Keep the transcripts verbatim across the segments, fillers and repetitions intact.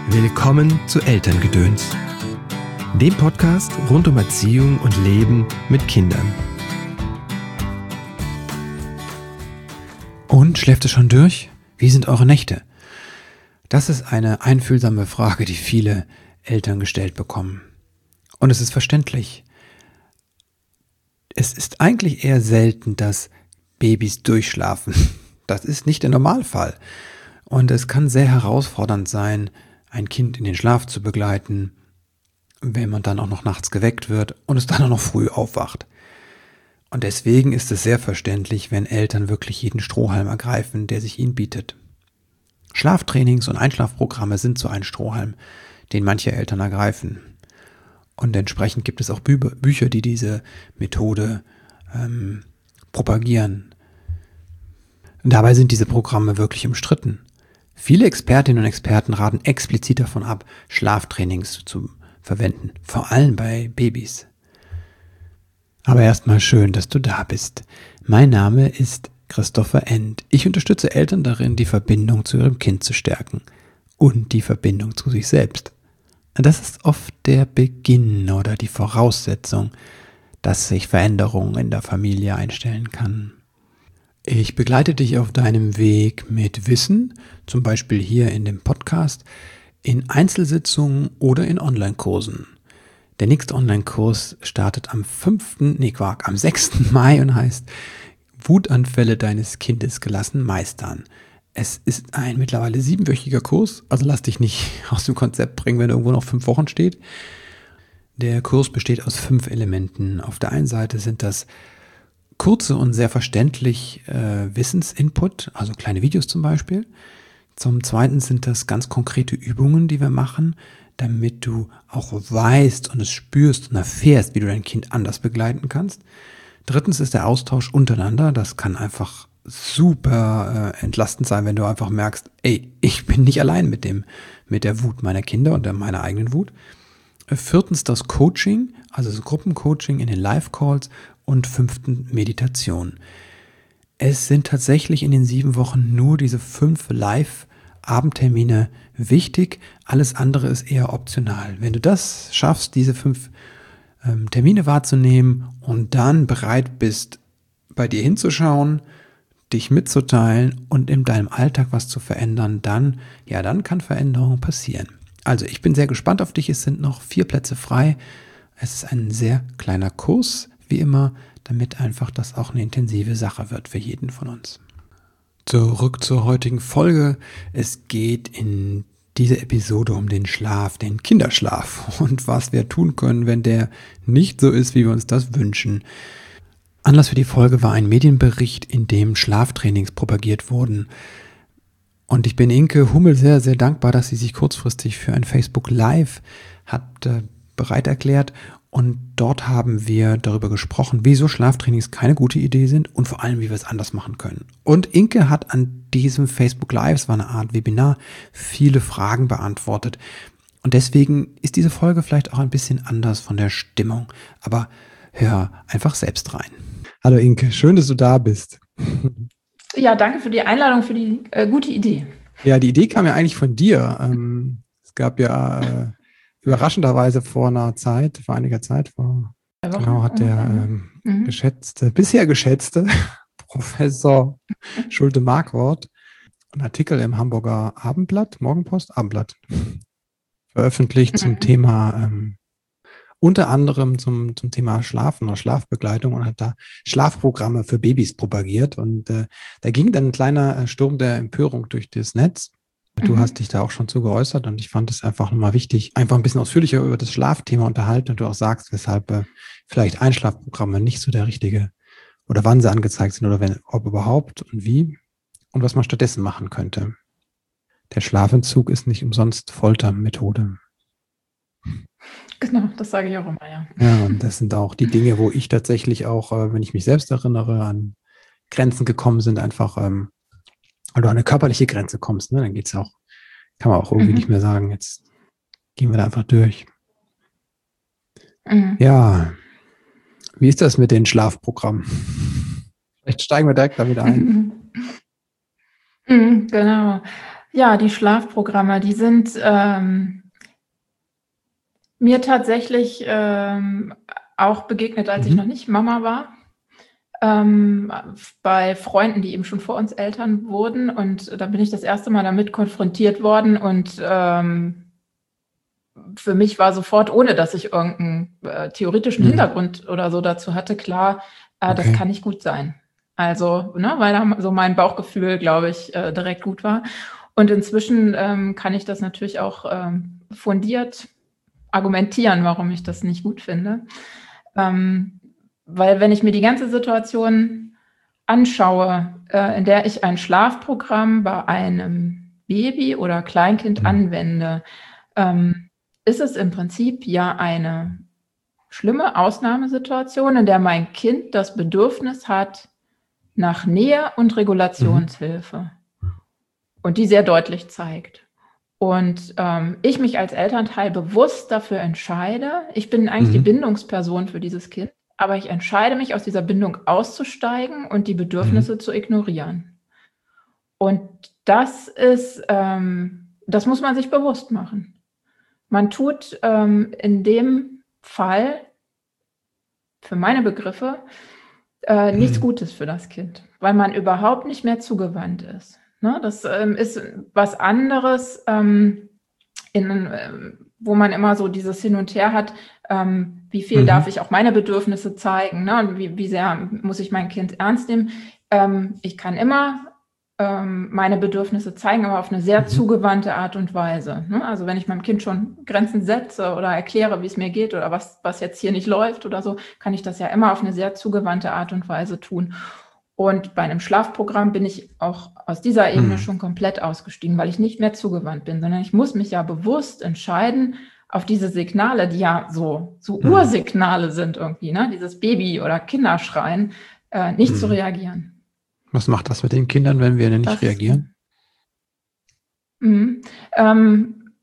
Willkommen zu Elterngedöns, dem Podcast rund um Erziehung und Leben mit Kindern. Und schläft es schon durch? Wie sind eure Nächte? Das ist eine einfühlsame Frage, die viele Eltern gestellt bekommen. Und es ist verständlich. Es ist eigentlich eher selten, dass Babys durchschlafen. Das ist nicht der Normalfall. Und es kann sehr herausfordernd sein, ein Kind in den Schlaf zu begleiten, wenn man dann auch noch nachts geweckt wird und es dann auch noch früh aufwacht. Und deswegen ist es sehr verständlich, wenn Eltern wirklich jeden Strohhalm ergreifen, der sich ihnen bietet. Schlaftrainings und Einschlafprogramme sind so ein Strohhalm, den manche Eltern ergreifen. Und entsprechend gibt es auch Bü- Bücher, die diese Methode ähm, propagieren. Und dabei sind diese Programme wirklich umstritten. Viele Expertinnen und Experten raten explizit davon ab, Schlaftrainings zu verwenden, vor allem bei Babys. Aber erstmal schön, dass du da bist. Mein Name ist Christopher End. Ich unterstütze Eltern darin, die Verbindung zu ihrem Kind zu stärken und die Verbindung zu sich selbst. Das ist oft der Beginn oder die Voraussetzung, dass sich Veränderungen in der Familie einstellen kann. Ich begleite dich auf deinem Weg mit Wissen, zum Beispiel hier in dem Podcast, in Einzelsitzungen oder in Online-Kursen. Der nächste Online-Kurs startet am fünften, nee Quark, am sechsten Mai und heißt Wutanfälle deines Kindes gelassen meistern. Es ist ein mittlerweile siebenwöchiger Kurs, also lass dich nicht aus dem Konzept bringen, wenn irgendwo noch fünf Wochen steht. Der Kurs besteht aus fünf Elementen. Auf der einen Seite sind das kurze und sehr verständlich äh, Wissensinput, also kleine Videos zum Beispiel. Zum Zweiten sind das ganz konkrete Übungen, die wir machen, damit du auch weißt und es spürst und erfährst, wie du dein Kind anders begleiten kannst. Drittens ist der Austausch untereinander. Das kann einfach super äh, entlastend sein, wenn du einfach merkst, ey, ich bin nicht allein mit dem, mit der Wut meiner Kinder und der, meiner eigenen Wut. Viertens das Coaching, also das Gruppencoaching in den Live-Calls. Und fünften Meditation. Es sind tatsächlich in den sieben Wochen nur diese fünf Live-Abendtermine wichtig. Alles andere ist eher optional. Wenn du das schaffst, diese fünf ähm, Termine wahrzunehmen und dann bereit bist, bei dir hinzuschauen, dich mitzuteilen und in deinem Alltag was zu verändern, dann, ja, dann kann Veränderung passieren. Also ich bin sehr gespannt auf dich. Es sind noch vier Plätze frei. Es ist ein sehr kleiner Kurs, wie immer, damit einfach das auch eine intensive Sache wird für jeden von uns. Zurück zur heutigen Folge. Es geht in dieser Episode um den Schlaf, den Kinderschlaf und was wir tun können, wenn der nicht so ist, wie wir uns das wünschen. Anlass für die Folge war ein Medienbericht, in dem Schlaftrainings propagiert wurden. Und ich bin Inke Hummel sehr, sehr dankbar, dass sie sich kurzfristig für ein Facebook Live hat äh, bereit erklärt. Und dort haben wir darüber gesprochen, wieso Schlaftrainings keine gute Idee sind und vor allem, wie wir es anders machen können. Und Inke hat an diesem Facebook Live, es war eine Art Webinar, viele Fragen beantwortet. Und deswegen ist diese Folge vielleicht auch ein bisschen anders von der Stimmung. Aber hör einfach selbst rein. Hallo Inke, schön, dass du da bist. Ja, danke für die Einladung, für die äh, gute Idee. Ja, die Idee kam ja eigentlich von dir. Ähm, es gab ja äh, überraschenderweise vor einer Zeit, vor einiger Zeit, vor, genau, hat der ähm, mhm. geschätzte, bisher geschätzte Professor Schulte-Markwort einen Artikel im Hamburger Abendblatt, Morgenpost, Abendblatt, veröffentlicht mhm. zum Thema, ähm, unter anderem zum, zum Thema Schlafen oder Schlafbegleitung und hat da Schlafprogramme für Babys propagiert. Und äh, da ging dann ein kleiner Sturm der Empörung durch das Netz. Du mhm. hast dich da auch schon zu geäußert und ich fand es einfach nochmal wichtig, einfach ein bisschen ausführlicher über das Schlafthema unterhalten und du auch sagst, weshalb äh, vielleicht Einschlafprogramme nicht so der richtige oder wann sie angezeigt sind oder wenn, ob überhaupt und wie und was man stattdessen machen könnte. Der Schlafentzug ist nicht umsonst Foltermethode. Genau, das sage ich auch immer, ja. Ja, und das sind auch die Dinge, wo ich tatsächlich auch, äh, wenn ich mich selbst erinnere, an Grenzen gekommen sind, einfach ähm, weil du an eine körperliche Grenze kommst, ne, dann geht's auch, kann man auch irgendwie mhm. nicht mehr sagen, jetzt gehen wir da einfach durch. Mhm. Ja, wie ist das mit den Schlafprogrammen? Vielleicht steigen wir direkt damit ein. Mhm. Mhm, genau. Ja, die Schlafprogramme, die sind ähm, mir tatsächlich ähm, auch begegnet, als ich noch Mhm. nicht Mama war. Ähm, bei Freunden, die eben schon vor uns Eltern wurden. Und da bin ich das erste Mal damit konfrontiert worden. Und ähm, für mich war sofort, ohne dass ich irgendeinen äh, theoretischen Mhm. Hintergrund oder so dazu hatte, klar, äh, das Okay. kann nicht gut sein. Also, ne, weil da so mein Bauchgefühl, glaube ich, äh, direkt gut war. Und inzwischen ähm, kann ich das natürlich auch ähm, fundiert argumentieren, warum ich das nicht gut finde. Ähm, weil wenn ich mir die ganze Situation anschaue, äh, in der ich ein Schlafprogramm bei einem Baby oder Kleinkind Mhm. anwende, ähm, ist es im Prinzip ja eine schlimme Ausnahmesituation, in der mein Kind das Bedürfnis hat nach Nähe und Mhm. Regulationshilfe und die sehr deutlich zeigt. Und ähm, ich mich als Elternteil bewusst dafür entscheide, ich bin eigentlich die Mhm. Bindungsperson für dieses Kind, aber ich entscheide mich, aus dieser Bindung auszusteigen und die Mhm. Bedürfnisse zu ignorieren. Und das ist, ähm, das muss man sich bewusst machen. Man tut ähm, in dem Fall, für meine Begriffe, äh, nichts Mhm. Gutes für das Kind, weil man überhaupt nicht mehr zugewandt ist. Ne? Das ähm, ist was anderes, ähm, in, ähm, wo man immer so dieses Hin und Her hat, ähm, wie viel darf Mhm. ich auch meine Bedürfnisse zeigen, ne? Und wie, wie sehr muss ich mein Kind ernst nehmen. Ähm, ich kann immer ähm, meine Bedürfnisse zeigen, aber auf eine sehr Mhm. zugewandte Art und Weise. Ne? Also wenn ich meinem Kind schon Grenzen setze oder erkläre, wie es mir geht oder was, was jetzt hier nicht läuft oder so, kann ich das ja immer auf eine sehr zugewandte Art und Weise tun. Und bei einem Schlafprogramm bin ich auch aus dieser Ebene Mhm. schon komplett ausgestiegen, weil ich nicht mehr zugewandt bin, sondern ich muss mich ja bewusst entscheiden, auf diese Signale, die ja so, so Mhm. Ursignale sind irgendwie, ne? Dieses Baby- oder Kinderschreien, äh, nicht zu Mhm. reagieren. Was macht das mit den Kindern, wenn wir nicht Das, reagieren? mhm. ähm,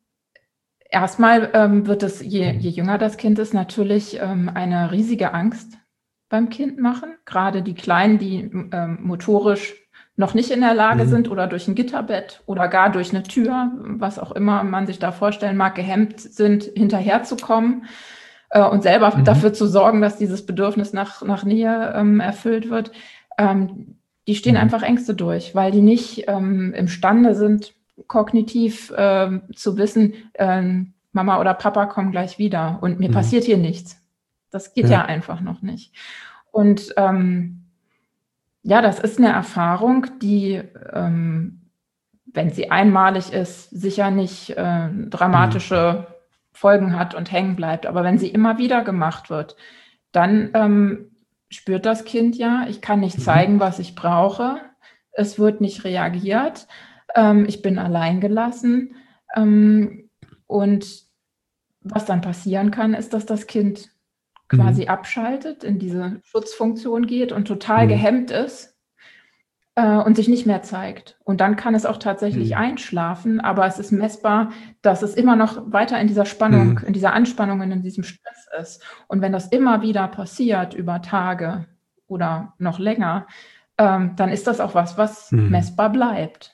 erstmal ähm, wird es, je, je Mhm. jünger das Kind ist, natürlich ähm, eine riesige Angst beim Kind machen. Gerade die Kleinen, die ähm, motorisch noch nicht in der Lage Mhm. sind oder durch ein Gitterbett oder gar durch eine Tür, was auch immer man sich da vorstellen mag, gehemmt sind, hinterherzukommen äh, und selber Mhm. dafür zu sorgen, dass dieses Bedürfnis nach, nach Nähe ähm, erfüllt wird. Ähm, die stehen Mhm. einfach Ängste durch, weil die nicht ähm, imstande sind, kognitiv ähm, zu wissen, ähm, Mama oder Papa kommen gleich wieder und mir Mhm. passiert hier nichts. Das geht ja Ja. einfach noch nicht. Und ähm, ja, das ist eine Erfahrung, die, ähm, wenn sie einmalig ist, sicher nicht äh, Mhm. dramatische Folgen hat und hängen bleibt. Aber wenn sie immer wieder gemacht wird, dann ähm, spürt das Kind ja, ich kann nicht Mhm. zeigen, was ich brauche. Es wird nicht reagiert. Ähm, ich bin alleingelassen. Ähm, und was dann passieren kann, ist, dass das Kind Mhm. quasi abschaltet, in diese Schutzfunktion geht und total Mhm. gehemmt ist äh, und sich nicht mehr zeigt. Und dann kann es auch tatsächlich Mhm. einschlafen, aber es ist messbar, dass es immer noch weiter in dieser Spannung, Mhm. in dieser Anspannung und in diesem Stress ist. Und wenn das immer wieder passiert über Tage oder noch länger, ähm, dann ist das auch was, was Mhm. messbar bleibt,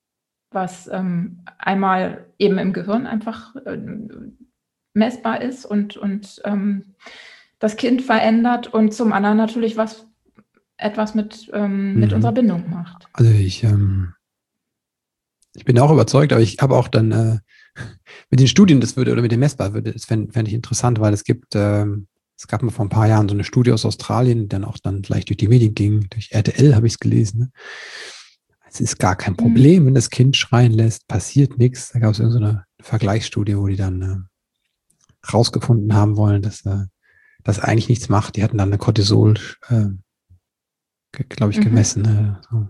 was ähm, einmal eben im Gehirn einfach äh, messbar ist und, und ähm, das Kind verändert und zum anderen natürlich was etwas mit, ähm, mit unserer Mhm. Bindung macht. Also ich, ähm, ich bin auch überzeugt, aber ich habe auch dann äh, mit den Studien, das würde, oder mit dem Messbar, würde, das fände fänd ich interessant, weil es gibt, ähm, es gab mal vor ein paar Jahren so eine Studie aus Australien, die dann auch dann gleich durch die Medien ging, durch R T L habe ich es gelesen. Ne? Es ist gar kein Mhm. Problem, wenn das Kind schreien lässt, passiert nichts. Da gab es irgendeine so Vergleichsstudie, wo die dann äh, rausgefunden haben wollen, dass äh, das eigentlich nichts macht. Die hatten dann eine Cortisol, äh, glaube ich, Mhm. gemessen. Äh, so.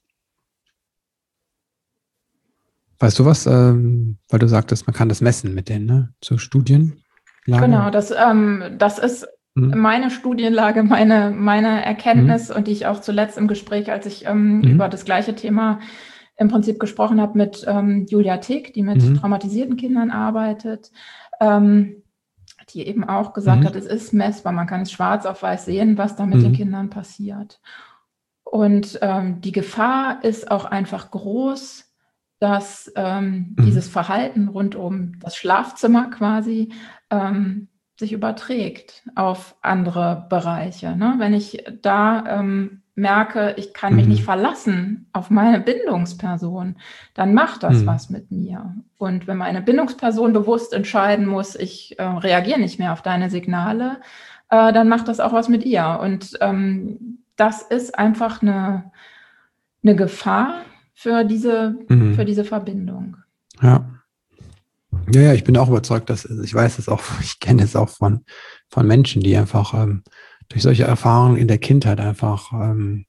Weißt du was? Ähm, weil du sagtest, man kann das messen mit denen, ne? Zur Studienlage. Genau, das, ähm, das ist Mhm. meine Studienlage, meine, meine Mhm. Erkenntnis und die ich auch zuletzt im Gespräch, als ich ähm, über Mhm. das gleiche Thema im Prinzip gesprochen habe mit ähm, Julia Tick, die mit Mhm. traumatisierten Kindern arbeitet, ähm, die eben auch gesagt hat, Mhm. es ist messbar, man kann es schwarz auf weiß sehen, was da mit den Mhm. Kindern passiert. Und ähm, die Gefahr ist auch einfach groß, dass ähm, Mhm. dieses Verhalten rund um das Schlafzimmer quasi ähm, sich überträgt auf andere Bereiche, ne? Wenn ich da ähm, merke, ich kann mich nicht Mhm. verlassen auf meine Bindungsperson, dann macht das Mhm. was mit mir. Und wenn meine Bindungsperson bewusst entscheiden muss, ich äh, reagiere nicht mehr auf deine Signale, äh, dann macht das auch was mit ihr. Und ähm, das ist einfach eine, eine Gefahr für diese, für Mhm. diese Verbindung. Ja. Ja, ja, ich bin auch überzeugt, dass also ich weiß es auch, ich kenne es auch von, von Menschen, die einfach ähm, durch solche Erfahrungen in der Kindheit einfach ähm,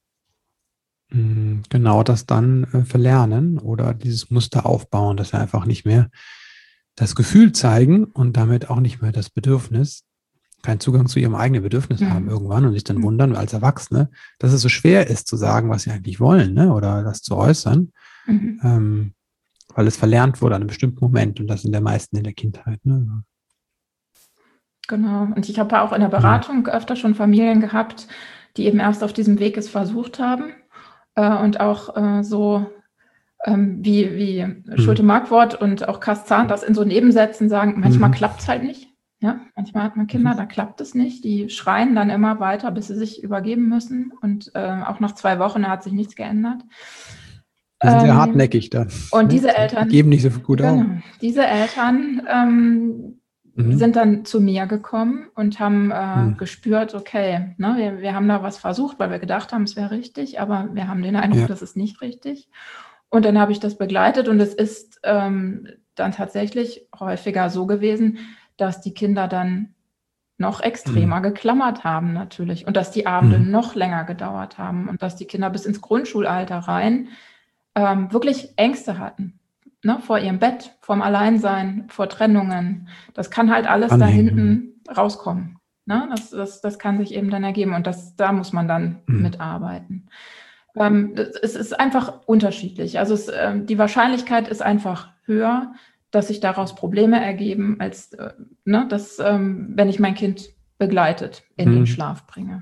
mh, genau das dann äh, verlernen oder dieses Muster aufbauen, dass sie einfach nicht mehr das Gefühl zeigen und damit auch nicht mehr das Bedürfnis, keinen Zugang zu ihrem eigenen Bedürfnis haben Mhm. irgendwann und sich dann Mhm. wundern als Erwachsene, dass es so schwer ist zu sagen, was sie eigentlich wollen, ne? Oder das zu äußern, Mhm. ähm, weil es verlernt wurde an einem bestimmten Moment und das sind der meisten in der Kindheit. Ne? Genau. Und ich habe auch in der Mhm. Beratung öfter schon Familien gehabt, die eben erst auf diesem Weg es versucht haben äh, und auch äh, so ähm, wie, wie Mhm. Schulte-Markwort und auch Kastan das in so Nebensätzen sagen, manchmal Mhm. klappt es halt nicht. Ja, manchmal hat man Kinder, Mhm. da klappt es nicht. Die schreien dann immer weiter, bis sie sich übergeben müssen. Und äh, auch nach zwei Wochen hat sich nichts geändert. Die sind sehr Ähm, hartnäckig dann. und Ne? diese Die, die Eltern, geben nicht so gut auf. genau, diese Eltern ähm, Mhm. sind dann zu mir gekommen und haben äh, Mhm. gespürt, okay, ne, wir, wir haben da was versucht, weil wir gedacht haben, es wäre richtig, aber wir haben den Eindruck, Ja. das ist nicht richtig. Und dann habe ich das begleitet und es ist ähm, dann tatsächlich häufiger so gewesen, dass die Kinder dann noch Mhm. extremer geklammert haben natürlich und dass die Abende Mhm. noch länger gedauert haben und dass die Kinder bis ins Grundschulalter rein ähm, wirklich Ängste hatten. Ne, vor ihrem Bett, vorm Alleinsein, vor Trennungen. Das kann halt alles da Anhängen. hinten rauskommen. Ne? Das, das, das kann sich eben dann ergeben und das, da muss man dann Mhm. mitarbeiten. Ähm, es ist einfach unterschiedlich. Also es, äh, die Wahrscheinlichkeit ist einfach höher, dass sich daraus Probleme ergeben, als äh, ne, dass, ähm, wenn ich mein Kind begleitet in den Mhm. Schlaf bringe.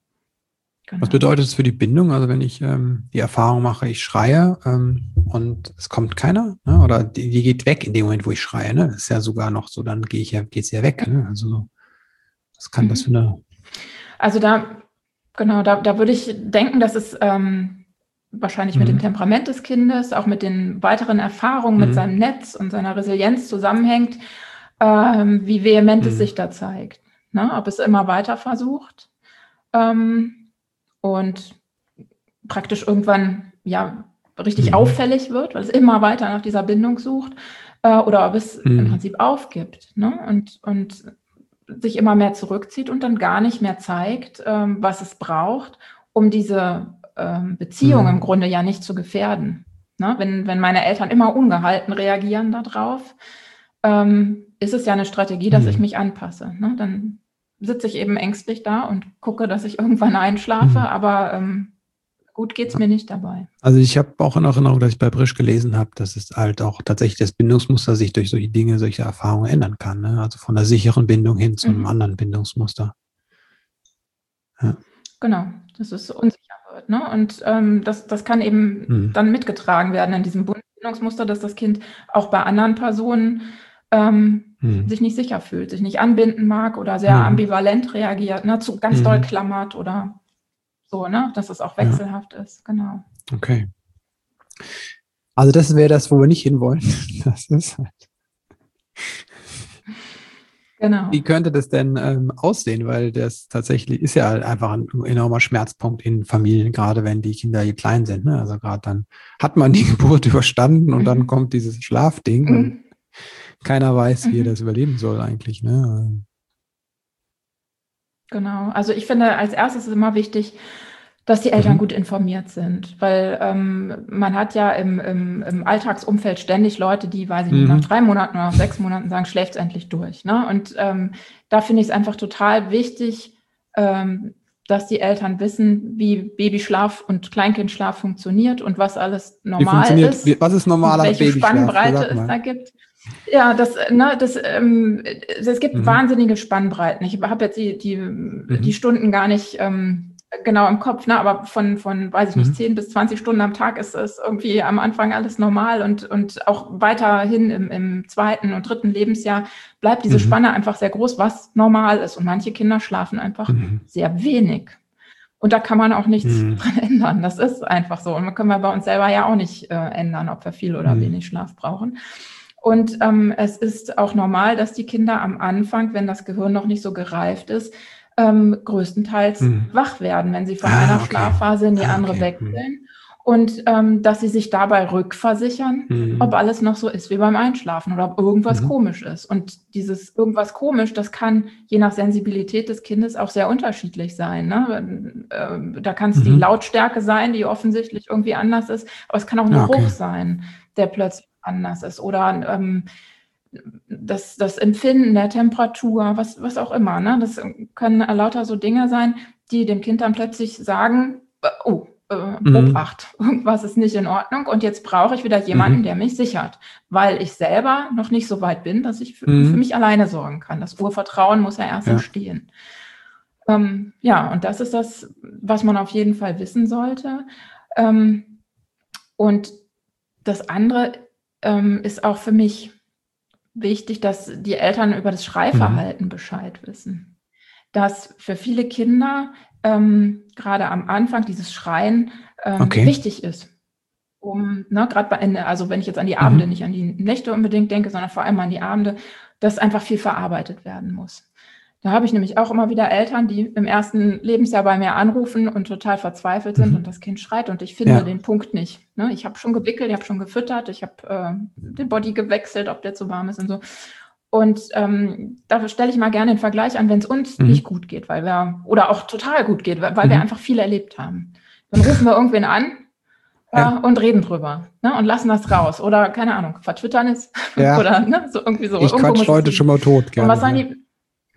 Was Genau. bedeutet es für die Bindung? Also wenn ich ähm, die Erfahrung mache, ich schreie ähm, und es kommt keiner, ne? Oder die, die geht weg in dem Moment, wo ich schreie. Ne? Das ist ja sogar noch so, dann gehe ich ja, geht es ja weg. Ne? Also so, was kann das für Mhm. eine... Also da, genau, da, da würde ich denken, dass es ähm, wahrscheinlich mit dem Mhm. Temperament des Kindes, auch mit den weiteren Erfahrungen, mit seinem Mhm. Netz und seiner Resilienz zusammenhängt, ähm, wie vehement es Mhm. sich da zeigt. Ne? Ob es immer weiter versucht ähm, und praktisch irgendwann ja richtig Mhm. auffällig wird, weil es immer weiter nach dieser Bindung sucht, äh, oder ob es im Mhm. Prinzip aufgibt, ne? und, und sich immer mehr zurückzieht und dann gar nicht mehr zeigt, ähm, was es braucht, um diese ähm, Beziehung im Mhm. Grunde ja nicht zu gefährden. Ne? Wenn, wenn meine Eltern immer ungehalten reagieren darauf, ähm, ist es ja eine Strategie, dass ich Mhm. mich anpasse. Ne? Dann sitze ich eben ängstlich da und gucke, dass ich irgendwann einschlafe, Mhm. aber ähm, gut geht's mir nicht dabei. Also ich habe auch in Erinnerung, dass ich bei Brisch gelesen habe, dass es halt auch tatsächlich das Bindungsmuster sich durch solche Dinge, solche Erfahrungen ändern kann. Ne? Also von einer sicheren Bindung hin zu einem Mhm. anderen Bindungsmuster. Ja. Genau, dass es unsicher wird. Ne? Und ähm, das, das kann eben Mhm. dann mitgetragen werden in diesem Bindungsmuster, dass das Kind auch bei anderen Personen ähm, Mhm. sich nicht sicher fühlt, sich nicht anbinden mag oder sehr Mhm. ambivalent reagiert, ne? Zu ganz doll Mhm. klammert oder so, ne? Dass es auch Ja, wechselhaft ist. Genau. okay. Also das wäre das, wo wir nicht hinwollen. Das ist halt. Genau. Wie könnte das denn ähm, aussehen? Weil das tatsächlich ist ja halt einfach ein enormer Schmerzpunkt in Familien, gerade wenn die Kinder hier klein sind. Ne? Also gerade dann hat man die Geburt überstanden und dann Mhm. kommt dieses Schlafding und Mhm. keiner weiß, wie er das Mhm. überleben soll eigentlich. Ne? Genau. Also ich finde, als erstes ist immer wichtig, dass die Eltern Mhm. gut informiert sind, weil ähm, man hat ja im, im, im Alltagsumfeld ständig Leute, die, weiß ich nicht, nach Mhm. drei Monaten oder nach sechs Monaten sagen, schläft endlich durch. Ne? Und ähm, da finde ich es einfach total wichtig, ähm, dass die Eltern wissen, wie Babyschlaf und Kleinkindschlaf funktioniert und was alles Wie normal funktioniert, wie, ist was ist und normaler welche Babyschlaf? Ja, Spannbreite sag es mal. da gibt. Ja, das, ne, das, ähm, es gibt Mhm. wahnsinnige Spannbreiten. Ich habe jetzt die, die, die Mhm. Stunden gar nicht ähm, genau im Kopf, ne? Aber von, von, weiß ich nicht, Mhm. zehn bis zwanzig Stunden am Tag ist es irgendwie am Anfang alles normal und, und auch weiterhin im, im zweiten und dritten Lebensjahr bleibt diese Mhm. Spanne einfach sehr groß, was normal ist. Und manche Kinder schlafen einfach Mhm. sehr wenig. Und da kann man auch nichts Mhm. dran ändern. Das ist einfach so. Und das können wir bei uns selber ja auch nicht äh, ändern, ob wir viel oder Mhm. wenig Schlaf brauchen. Und ähm, es ist auch normal, dass die Kinder am Anfang, wenn das Gehirn noch nicht so gereift ist, ähm, größtenteils Mhm. wach werden, wenn sie von Ah, einer okay. Schlafphase in die Ah, andere okay. Mhm. wechseln. Und ähm, dass sie sich dabei rückversichern, Mhm. ob alles noch so ist wie beim Einschlafen oder ob irgendwas Mhm. komisch ist. Und dieses irgendwas komisch, das kann je nach Sensibilität des Kindes auch sehr unterschiedlich sein. Ne? Äh, da kann es die Mhm. Lautstärke sein, die offensichtlich irgendwie anders ist, aber es kann auch ein Ah, okay. Geruch sein, der plötzlich anders ist oder ähm, das, das Empfinden der Temperatur, was, was auch immer. Ne? Das können lauter so Dinge sein, die dem Kind dann plötzlich sagen, äh, oh, äh, Mhm. Obacht, irgendwas ist nicht in Ordnung und jetzt brauche ich wieder jemanden, Mhm. der mich sichert, weil ich selber noch nicht so weit bin, dass ich für, Mhm. für mich alleine sorgen kann. Das Urvertrauen muss ja erst Ja. entstehen. Ähm, ja, und das ist das, was man auf jeden Fall wissen sollte. Ähm, und das andere ähm, ist auch für mich wichtig, dass die Eltern über das Mhm. Schreiverhalten Bescheid wissen. Dass für viele Kinder ähm, gerade am Anfang dieses Schreien ähm, Okay. wichtig ist. Um, ne, gerade bei Ende, also wenn ich jetzt an die Abende, Mhm. nicht an die Nächte unbedingt denke, sondern vor allem an die Abende, dass einfach viel verarbeitet werden muss. Da habe ich nämlich auch immer wieder Eltern, die im ersten Lebensjahr bei mir anrufen und total verzweifelt sind Mhm. und das Kind schreit und ich finde Ja. den Punkt nicht. Ne? Ich habe schon gewickelt, ich habe schon gefüttert, ich habe äh, den Body gewechselt, ob der zu warm ist und so. Und ähm, dafür stelle ich mal gerne den Vergleich an, wenn es uns Mhm. nicht gut geht, weil wir, oder auch total gut geht, weil, weil wir Mhm. einfach viel erlebt haben. Dann rufen wir irgendwen an äh, Ja. und reden drüber, ne? Und lassen das raus. Oder, keine Ahnung, vertwittern es Ja. oder ne? So irgendwie so. Ich Irgendwo quatsch muss es Leute schon hin. mal tot, Und was gerne. sollen die,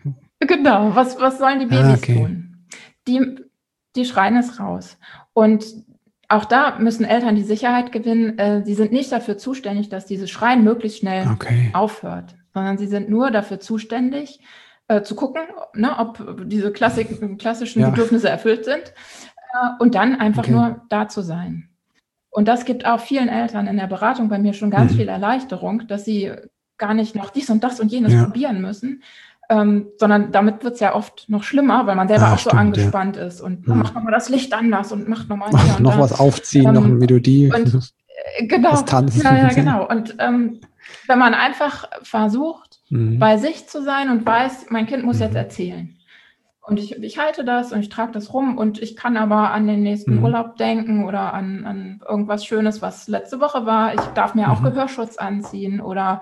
genau, was, was sollen die Ja. Ah, Babys okay. tun? Die, die schreien es raus. Und auch da müssen Eltern die Sicherheit gewinnen. Äh, sie sind nicht dafür zuständig, dass dieses Schreien möglichst schnell Okay. aufhört, sondern sie sind nur dafür zuständig, äh, zu gucken, ne, ob diese Klassik, klassischen Ja. Bedürfnisse erfüllt sind äh, und dann einfach Okay. nur da zu sein. Und das gibt auch vielen Eltern in der Beratung bei mir schon ganz viel Mhm. Erleichterung, dass sie gar nicht noch dies und das und jenes Ja. probieren müssen, ähm, sondern damit wird es ja oft noch schlimmer, weil man selber Ah, auch so stimmt, ja. angespannt ist und Mhm. macht nochmal das Licht anders und macht nochmal hier Ach, und noch da. was aufziehen, noch eine Ähm, Melodie, und äh, das genau, Tanzen. ja, ja, genau. Und ähm, wenn man einfach versucht, Mhm. bei sich zu sein und weiß, mein Kind muss jetzt Mhm. erzählen. Und ich, ich halte das und ich trage das rum und ich kann aber an den nächsten Mhm. Urlaub denken oder an, an irgendwas Schönes, was letzte Woche war. Ich darf mir auch Mhm. Gehörschutz anziehen oder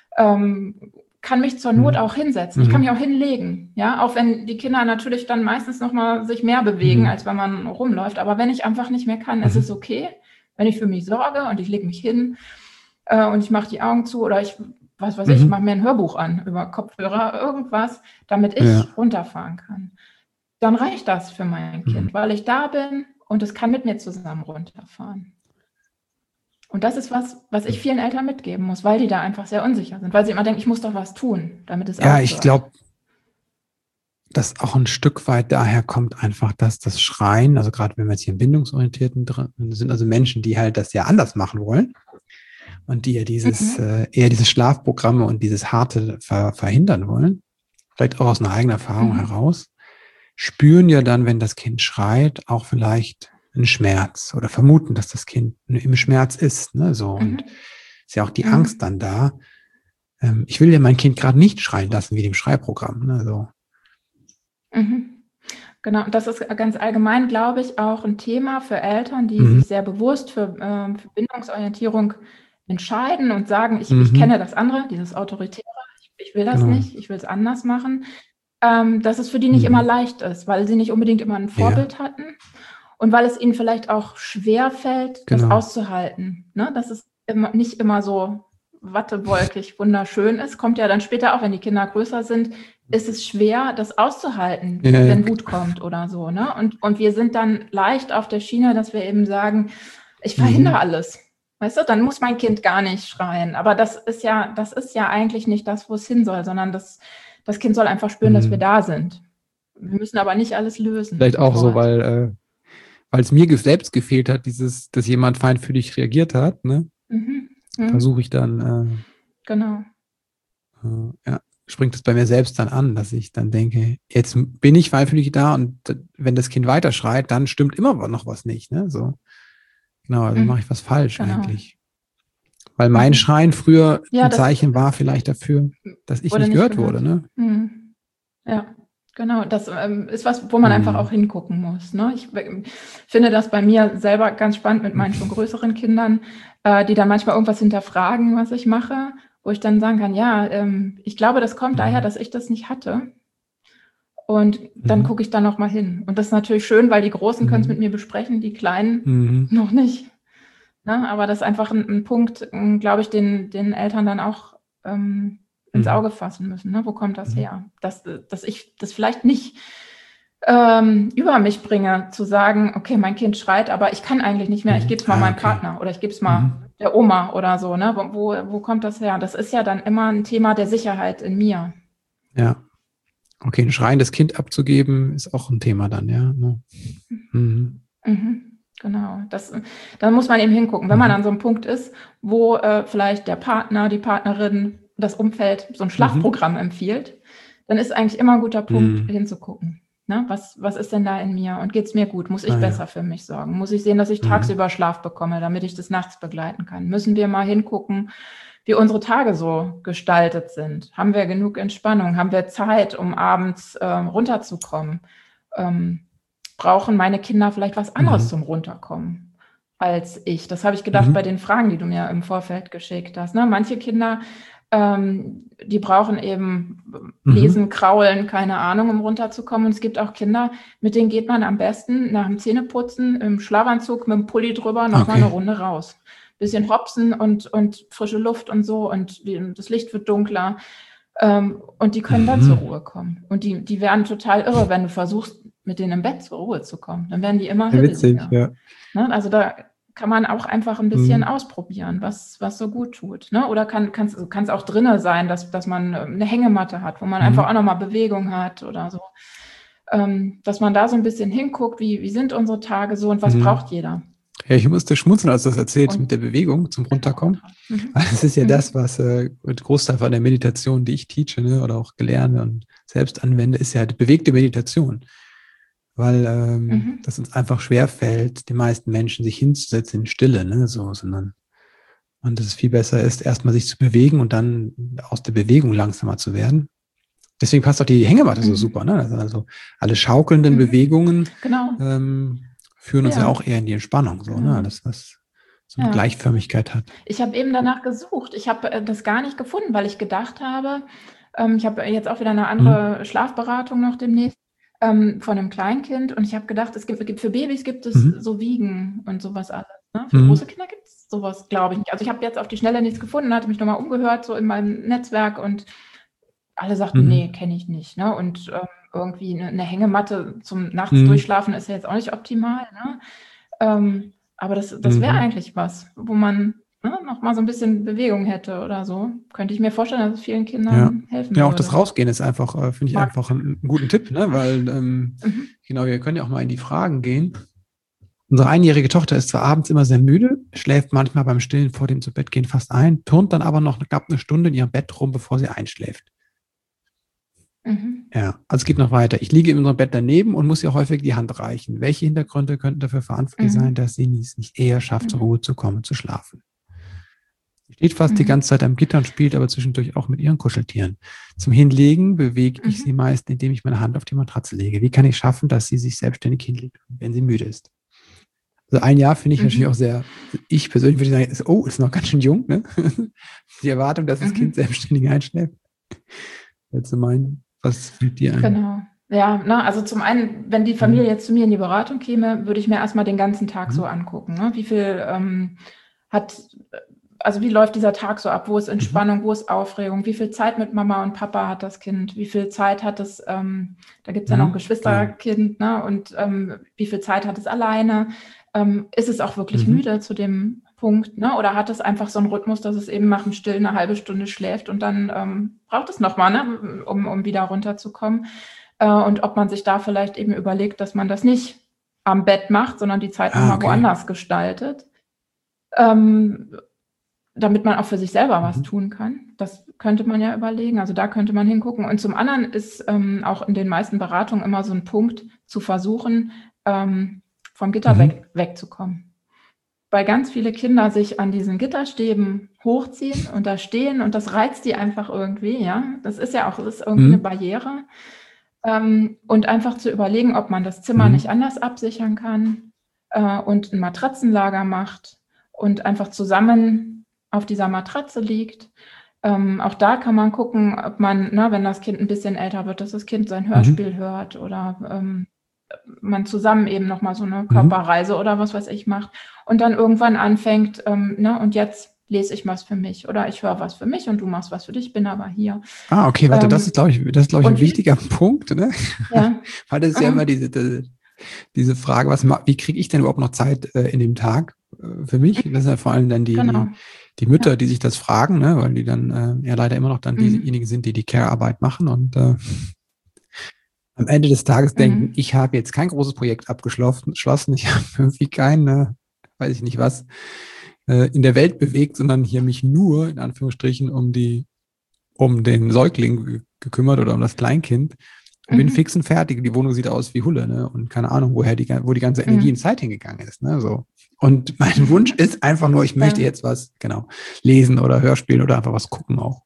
ähm, kann mich zur Not Mhm. auch hinsetzen. Ich kann mich Mhm. auch hinlegen, ja, auch wenn die Kinder natürlich dann meistens noch mal sich mehr bewegen, Mhm. als wenn man rumläuft. Aber wenn ich einfach nicht mehr kann, ist es Mhm. okay, wenn ich für mich sorge und ich lege mich hin äh, und ich mache die Augen zu oder ich, was weiß ich, Mhm. mache mir ein Hörbuch an über Kopfhörer, irgendwas, damit ich Ja. runterfahren kann. Dann reicht das für mein Mhm. Kind, weil ich da bin und es kann mit mir zusammen runterfahren. Und das ist was, was ich vielen Eltern mitgeben muss, weil die da einfach sehr unsicher sind, weil sie immer denken, ich muss doch was tun, damit es Ja, aufhört. ich glaube, dass auch ein Stück weit daher kommt einfach, dass das Schreien, also gerade wenn wir jetzt hier im Bindungsorientierten drin sind, also Menschen, die halt das ja anders machen wollen und die ja dieses, Mhm. äh, eher diese Schlafprogramme und dieses Harte ver verhindern wollen, vielleicht auch aus einer eigenen Erfahrung Mhm. heraus, spüren ja dann, wenn das Kind schreit, auch vielleicht einen Schmerz oder vermuten, dass das Kind im Schmerz ist. Ne? So, und Mhm. ist ja auch die Mhm. Angst dann da. Ähm, ich will ja mein Kind gerade nicht schreien lassen wie dem Schreiprogramm. Ne? So. Mhm. Genau, und das ist ganz allgemein, glaube ich, auch ein Thema für Eltern, die Mhm. sich sehr bewusst für, ähm, für Bindungsorientierung entscheiden und sagen, ich, ich Mhm. kenne das andere, dieses Autoritäre, ich, ich will das Genau. nicht, ich will es anders machen, ähm, dass es für die nicht Mhm. immer leicht ist, weil sie nicht unbedingt immer ein Ja, Vorbild hatten und weil es ihnen vielleicht auch schwer fällt, das genau. auszuhalten, ne? Dass es immer, nicht immer so wattewolkig wunderschön ist, kommt ja dann später auch, wenn die Kinder größer sind, ist es schwer, das auszuhalten, Ja, ja. wenn Wut kommt oder so, ne? Und, und wir sind dann leicht auf der Schiene, dass wir eben sagen, ich verhindere Mhm. alles. Weißt du, dann muss mein Kind gar nicht schreien. Aber das ist ja, das ist ja eigentlich nicht das, wo es hin soll, sondern das, das Kind soll einfach spüren, dass wir Mhm. da sind. Wir müssen aber nicht alles lösen Vielleicht auch so, sofort. weil äh, weil es mir ge- selbst gefehlt hat, dieses, dass jemand feinfühlig reagiert hat, ne? Mhm. Mhm. Versuche ich dann, Genau. äh, äh, ja, springt es bei mir selbst dann an, dass ich dann denke, jetzt bin ich feinfühlig da und d- wenn das Kind weiter schreit, dann stimmt immer noch was nicht, ne? So, genau, also Mhm. mache ich was falsch Genau. eigentlich. Weil mein Mhm. Schreien früher Ja, ein das Zeichen war vielleicht dafür, dass ich wurde nicht nicht gehört wurde, gehört. ne? Mhm. Ja, genau. Das ähm, ist was, wo man einfach auch Hm. hingucken muss. Ne? Ich ähm, finde das bei mir selber ganz spannend mit meinen schon größeren Kindern, äh, die dann manchmal irgendwas hinterfragen, was ich mache, wo ich dann sagen kann, ja, ähm, ich glaube, das kommt daher, Mhm. dass ich das nicht hatte. Und dann Mhm. gucke ich da noch mal hin. Und das ist natürlich schön, weil die Großen können es mit Mhm. mir besprechen, die Kleinen Mhm. noch nicht. Ne? Aber das ist einfach ein, ein Punkt, ähm, glaube ich, den, den Eltern dann auch ähm, ins Mhm. Auge fassen müssen. Ne? Wo kommt das Mhm. her? Dass, dass ich das vielleicht nicht ähm, über mich bringe, zu sagen, okay, mein Kind schreit, aber ich kann eigentlich nicht mehr, ich Mhm. gebe es mal Ah, meinem okay. Partner oder ich gebe es Mhm. mal der Oma oder so. Ne? Wo, wo, wo kommt das her? Das ist ja dann immer ein Thema der Sicherheit in mir. Ja. Okay, ein schreiendes Kind abzugeben, ist auch ein Thema dann, ja. Ne? Mhm. Mhm, genau. Das, da muss man eben hingucken. Wenn man Mhm. an so einem Punkt ist, wo äh, vielleicht der Partner, die Partnerin, das Umfeld so ein Mhm. Schlafprogramm empfiehlt, dann ist eigentlich immer ein guter Punkt Mhm. hinzugucken. Ne? Was, was ist denn da in mir und geht es mir gut? Muss ich Ah, besser ja. für mich sorgen? Muss ich sehen, dass ich Mhm. tagsüber Schlaf bekomme, damit ich das nachts begleiten kann? Müssen wir mal hingucken, wie unsere Tage so gestaltet sind? Haben wir genug Entspannung? Haben wir Zeit, um abends äh, runterzukommen? Ähm, brauchen meine Kinder vielleicht was anderes Mhm. zum Runterkommen als ich? Das habe ich gedacht bei Mhm. den Fragen, die du mir im Vorfeld geschickt hast. Ne? Manche Kinder, ähm, die brauchen eben Mhm. Lesen, Kraulen, keine Ahnung, um runterzukommen. Und es gibt auch Kinder, mit denen geht man am besten nach dem Zähneputzen im Schlafanzug mit dem Pulli drüber nochmal eine Okay. Runde raus. Bisschen hopsen und, und frische Luft und so und das Licht wird dunkler. Ähm, und die können dann zur Mhm. Ruhe kommen. Und die, die werden total irre, wenn du versuchst, mit denen im Bett zur Ruhe zu kommen. Dann werden die immer Ja, witzig, hibbeliger. ja. Ne? Also da kann man auch einfach ein bisschen Mhm. ausprobieren, was, was so gut tut. Ne? Oder kann es kann, auch drinnen sein, dass, dass man eine Hängematte hat, wo man einfach auch Mhm. nochmal Bewegung hat oder so. Ähm, dass man da so ein bisschen hinguckt, wie, wie sind unsere Tage so und was Mhm. braucht jeder. Ja, ich musste schmunzeln, als du das erzählst mit Und der Bewegung zum genau. Runterkommen. Mhm. Das ist ja das, Mhm. was äh, ein Großteil von der Meditation, die ich teache, ne, oder auch gelerne und selbst anwende, ist ja die bewegte Meditation. Weil ähm, Mhm. das uns einfach schwerfällt, den meisten Menschen sich hinzusetzen in Stille, ne, so, sondern und dass es viel besser ist, erstmal sich zu bewegen und dann aus der Bewegung langsamer zu werden. Deswegen passt auch die Hängematte so Mhm. super, ne? Also, also alle schaukelnden Mhm. Bewegungen Genau. ähm, führen uns ja Ja, auch eher in die Entspannung, so, ne? genau. Alles, was so eine Ja. Gleichförmigkeit hat. Ich habe eben danach gesucht. Ich habe äh, das gar nicht gefunden, weil ich gedacht habe, ähm, ich habe jetzt auch wieder eine Mhm. andere Schlafberatung noch demnächst ähm, von einem Kleinkind und ich habe gedacht, es gibt, gibt für Babys gibt es Mhm. so Wiegen und sowas alles. Ne? Für große Mhm. Kinder gibt es sowas, glaube ich nicht. Also ich habe jetzt auf die Schnelle nichts gefunden, hatte mich nochmal umgehört, so in meinem Netzwerk und alle sagten, nee, Mhm. kenne ich nicht. Ne? Und ähm, irgendwie eine, eine Hängematte zum Nachts Mhm. durchschlafen ist ja jetzt auch nicht optimal. Ne? Ähm, aber das, das wäre Mhm. eigentlich was, wo man ne, noch mal so ein bisschen Bewegung hätte oder so. Könnte ich mir vorstellen, dass es vielen Ja. Kindern helfen Ja, auch das würde. Rausgehen ist einfach, äh, finde ich Mag. einfach einen, einen guten Tipp, ne? Weil, ähm, Mhm. genau, wir können ja auch mal in die Fragen gehen. Unsere einjährige Tochter ist zwar abends immer sehr müde, schläft manchmal beim Stillen vor dem Zu-Bett-Gehen fast ein, turnt dann aber noch knapp eine Stunde in ihrem Bett rum, bevor sie einschläft. Mhm. Ja, also es geht noch weiter. Ich liege in unserem Bett daneben und muss ihr häufig die Hand reichen. Welche Hintergründe könnten dafür verantwortlich sein, Mhm. dass sie es nicht eher schafft, zur Mhm. Ruhe zu kommen, zu schlafen? Sie steht fast die ganze Mhm. Zeit am Gitter und spielt aber zwischendurch auch mit ihren Kuscheltieren. Zum Hinlegen bewege ich sie Mhm. meist, indem ich meine Hand auf die Matratze lege. Wie kann ich schaffen, dass sie sich selbstständig hinlegt, wenn sie müde ist? Also ein Jahr finde ich natürlich auch Mhm. sehr, ich persönlich würde sagen, ist, oh, ist noch ganz schön jung, ne? Die Erwartung, dass das Kind Mhm. selbstständig einschläft. Jetzt zu meinen, was fällt dir ein? Genau. Ja, ne, also zum einen, wenn die Familie Mhm. jetzt zu mir in die Beratung käme, würde ich mir erstmal den ganzen Tag so Mhm. angucken. Ne? Wie viel ähm, hat, also wie läuft dieser Tag so ab? Wo ist Mhm. Entspannung, wo ist Aufregung? Wie viel Zeit mit Mama und Papa hat das Kind? Wie viel Zeit hat es, ähm, da gibt es ja noch ein Mhm. Genau. Geschwisterkind, ne? Und ähm, wie viel Zeit hat es alleine? Ähm, ist es auch wirklich Mhm. müde zu dem Punkt, ne? Oder hat es einfach so einen Rhythmus, dass es eben nach dem Stillen eine halbe Stunde schläft und dann ähm, braucht es nochmal, ne? um, um wieder runterzukommen? Äh, und ob man sich da vielleicht eben überlegt, dass man das nicht am Bett macht, sondern die Zeit noch Ah, mal okay. woanders gestaltet, ähm, damit man auch für sich selber was Mhm. tun kann. Das könnte man ja überlegen. Also, da könnte man hingucken. Und zum anderen ist, ähm, auch in den meisten Beratungen immer so 'n Punkt zu versuchen, ähm, vom Gitter Mhm. weg wegzukommen. Weil ganz viele Kinder sich an diesen Gitterstäben hochziehen und da stehen und das reizt die einfach irgendwie, ja? Das ist ja auch das ist irgendwie 'ne Mhm. Barriere. Ähm, und einfach zu überlegen, ob man das Zimmer nicht Mhm. anders absichern kann, äh, und 'n Matratzenlager macht und einfach zusammen auf dieser Matratze liegt. Ähm, auch da kann man gucken, ob man, ne, wenn das Kind 'n bisschen älter wird, dass das Kind sein Mhm. Hörspiel hört oder, ähm, man zusammen eben noch mal so 'ne Mhm. Körperreise oder was weiß ich macht und dann irgendwann anfängt, ähm, ne: „Und jetzt lese ich was für mich oder ich höre was für mich und du machst was für dich, bin aber hier.“ Ah, okay, warte, das ist, Ähm, glaube ich das ist, glaube ich, 'n und wie wichtiger Punkt, ne? Ja. Weil das ist ja immer Mhm. diese d diese Frage, was ma wie kriege ich denn überhaupt noch Zeit, äh, in dem Tag, äh, für mich? Das sind ja vor allem dann die Genau. die die Mütter, Ja. die sich das fragen, ne, weil die dann, äh, ja leider immer noch dann Mhm. diejenigen sind, die die Care-Arbeit machen und, äh, am Ende des Tages denken: Mhm. „Ich habe jetzt kein großes Projekt abgeschlossen schlossen. Ich habe irgendwie keine, weiß ich nicht was, äh, in der Welt bewegt, sondern hier mich nur in Anführungsstrichen um die um den Säugling ge gekümmert oder um das Kleinkind und bin Mhm. fix und fertig. Die Wohnung sieht aus wie Hulle, ne, und keine Ahnung, woher die wo die ganze Energie und Mhm. Zeit hingegangen ist“, ne, so. Und mein Wunsch ist einfach nur, ich möchte Ja. jetzt was genau, lesen oder Hörspielen oder einfach was gucken auch.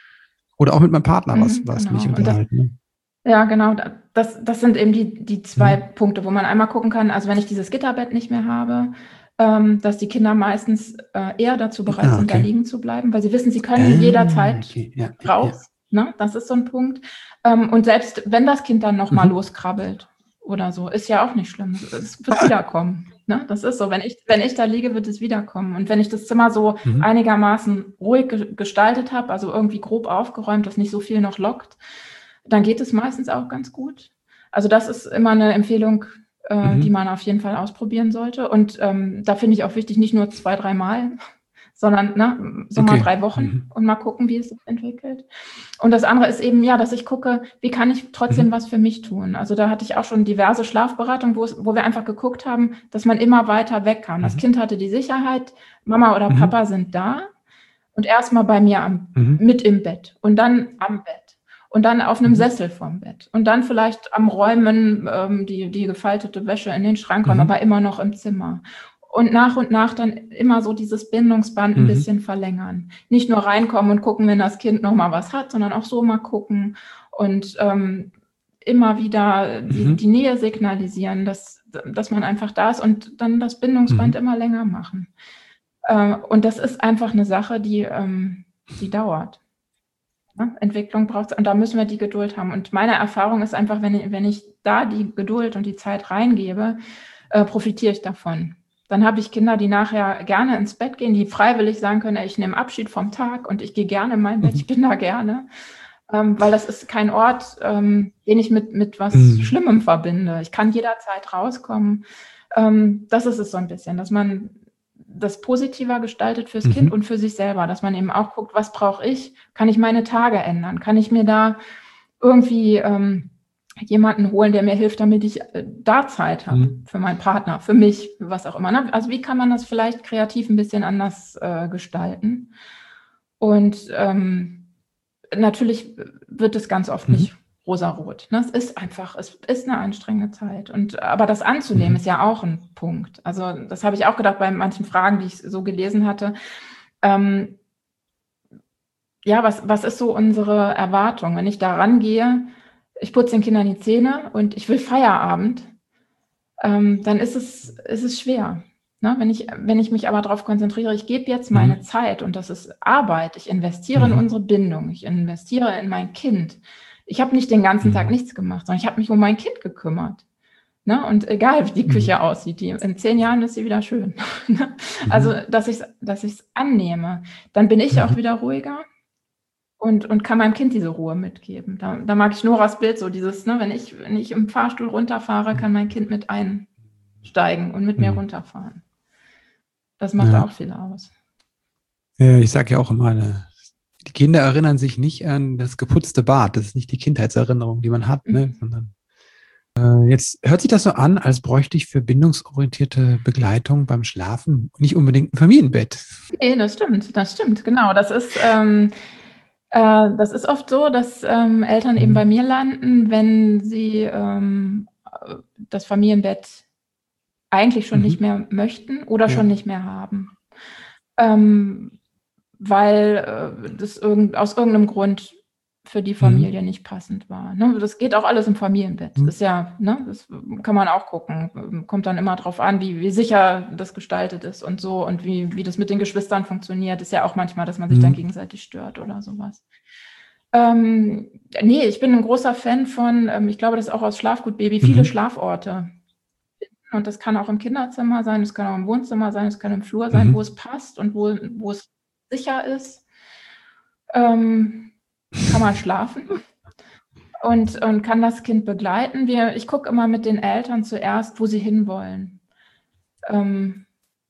Oder auch mit meinem Partner was Mhm, was mich genau. Und das unterhalten, ne? ja, genau, da das das sind eben die die zwei Mhm. Punkte, wo man einmal gucken kann, also, wenn ich dieses Gitterbett nicht mehr habe, ähm, dass die Kinder meistens, äh, eher dazu bereit Ah, sind, da okay. liegen zu bleiben, weil sie wissen, sie können Ah, jederzeit okay, ja, ja, ja. raus, ne? Das ist so 'n Punkt. Ähm, und selbst wenn das Kind dann noch mal Mhm. loskrabbelt oder so, ist ja auch nicht schlimm. Es es wird wiederkommen, ne? Das ist so. Wenn ich wenn ich da liege, wird es wiederkommen. Und wenn ich das Zimmer so Mhm. einigermaßen ruhig ge gestaltet habe, also, irgendwie grob aufgeräumt, dass nicht so viel noch lockt, dann geht es meistens auch ganz gut. Also, das ist immer 'ne Empfehlung, äh, die Mhm. man auf jeden Fall ausprobieren sollte. Und, ähm, da finde ich auch wichtig, nicht nur zwei, dreimal, sondern, ne, so mal Okay. drei Wochen Mhm. und mal gucken, wie es sich entwickelt. Und das andere ist eben, ja, dass ich gucke, wie kann ich trotzdem Mhm. was für mich tun? Also, da hatte ich auch schon diverse Schlafberatungen, wo es wo wir einfach geguckt haben, dass man immer weiter weg kann. Das Mhm. Kind hatte die Sicherheit, Mama oder Mhm. Papa sind da und erst mal bei mir am Mhm. mit im Bett und dann am Bett und dann auf 'nem Mhm. Sessel vorm Bett und dann vielleicht am Räumen, ähm, die die gefaltete Wäsche in den Schrank räumen, Mhm. aber immer noch im Zimmer. Und nach und nach dann immer so dieses Bindungsband 'n Mhm. bisschen verlängern. Nicht nur reinkommen und gucken, wenn das Kind noch mal was hat, sondern auch so mal gucken und, ähm, immer wieder die die Mhm. Nähe signalisieren, dass d dass man einfach da ist und dann das Bindungsband Mhm. immer länger machen. Äh, und das ist einfach 'ne Sache, die, ähm die dauert, ne? Entwicklung braucht's und da müssen wir die Geduld haben. Und meine Erfahrung ist einfach, wenn i wenn ich da die Geduld und die Zeit reingebe, äh, profitiere ich davon. Dann habe ich Kinder, die nachher gerne ins Bett gehen, die freiwillig sagen können: „Ey, ich nehme Abschied vom Tag und ich gehe gerne in mein Bett, ich Mhm. bin da gerne.“ Ähm, weil das ist kein Ort, ähm, den ich mit mit was Mhm. Schlimmem verbinde. Ich kann jederzeit rauskommen. Ähm, das ist es so 'n bisschen, dass man das positiver gestaltet fürs Kind Mhm. und für sich selber, dass man eben auch guckt: „Was brauche ich? Kann ich meine Tage ändern? Kann ich mir da irgendwie, ähm, jemanden holen, der mir hilft, damit ich, äh, da Zeit habe Mhm. für meinen Partner, für mich“, für was auch immer, ne? Also, wie kann man das vielleicht kreativ 'n bisschen anders, äh, gestalten? Und, ähm, natürlich w wird es ganz oft Mhm. nicht rosarot, ne? Es ist einfach es ist 'ne anstrengende Zeit und aber das anzunehmen ist Mhm. ja auch 'n Punkt. Also, das habe ich auch gedacht bei manchen Fragen, die ich so gelesen hatte. Ähm ja, was was ist so unsere Erwartung? Wenn ich da rangehe, ich putze den Kindern die Zähne und ich will Feierabend, ähm, dann ist es ist es schwer, ne? Wenn ich wenn ich mich aber drauf konzentriere, ich gebe jetzt meine Mhm. Zeit und das ist Arbeit, ich investiere in Mhm. unsere Bindung, ich investiere in mein Kind. Ich habe nicht den ganzen Tag Mhm. nichts gemacht, sondern ich habe mich um mein Kind gekümmert, ne? Und egal, wie die Mhm. Küche aussieht, die in zehn Jahren ist sie wieder schön, ne? Also, Mhm. dass ich's dass ich's annehme, dann bin ich auch Mhm. wieder ruhiger und und kann meinem Kind diese Ruhe mitgeben. Da da mag ich Noras Bild so dieses, ne, wenn ich wenn ich im Fahrstuhl runterfahre, kann mein Kind mit einsteigen und mit mir Mhm. runterfahren. Das macht Ja. auch viel aus. Ja, ich sage ja auch immer, ne die Kinder erinnern sich nicht an das geputzte Bad. Das ist nicht die Kindheitserinnerung, die man hat, ne? Sondern äh, jetzt hört sich das so an, als bräuchte ich für bindungsorientierte Begleitung beim Schlafen nicht unbedingt ein Familienbett. Nee, das stimmt, das stimmt, genau. Das ist, ähm, äh, das ist oft so, dass ähm, Eltern eben bei Mhm. mir landen, wenn sie ähm, äh, das Familienbett eigentlich schon nicht Mhm. mehr möchten oder Ja. schon nicht mehr haben. Ähm, weil äh, das irgend, aus irgendeinem Grund für die Mhm. Familie nicht passend war. Ne? Das geht auch alles im Familienbett. Mhm. Ist ja, ne, das kann man auch gucken. Kommt dann immer drauf an, wie, wie sicher das gestaltet ist und so und wie, wie das mit den Geschwistern funktioniert. Ist ja auch manchmal, dass man sich dann Mhm. gegenseitig stört oder sowas. Ähm, nee, ich bin ein großer Fan von, ähm, ich glaube, das ist auch aus Schlafgut-Baby, viele Mhm. Schlaforte. Und das kann auch im Kinderzimmer sein, das kann auch im Wohnzimmer sein, es kann im Flur sein, wo Mhm. es passt und wo, wo es sicher ist. Ähm, kann man schlafen und, und kann das Kind begleiten. Wir, ich gucke immer mit den Eltern zuerst, wo sie hinwollen. Ähm,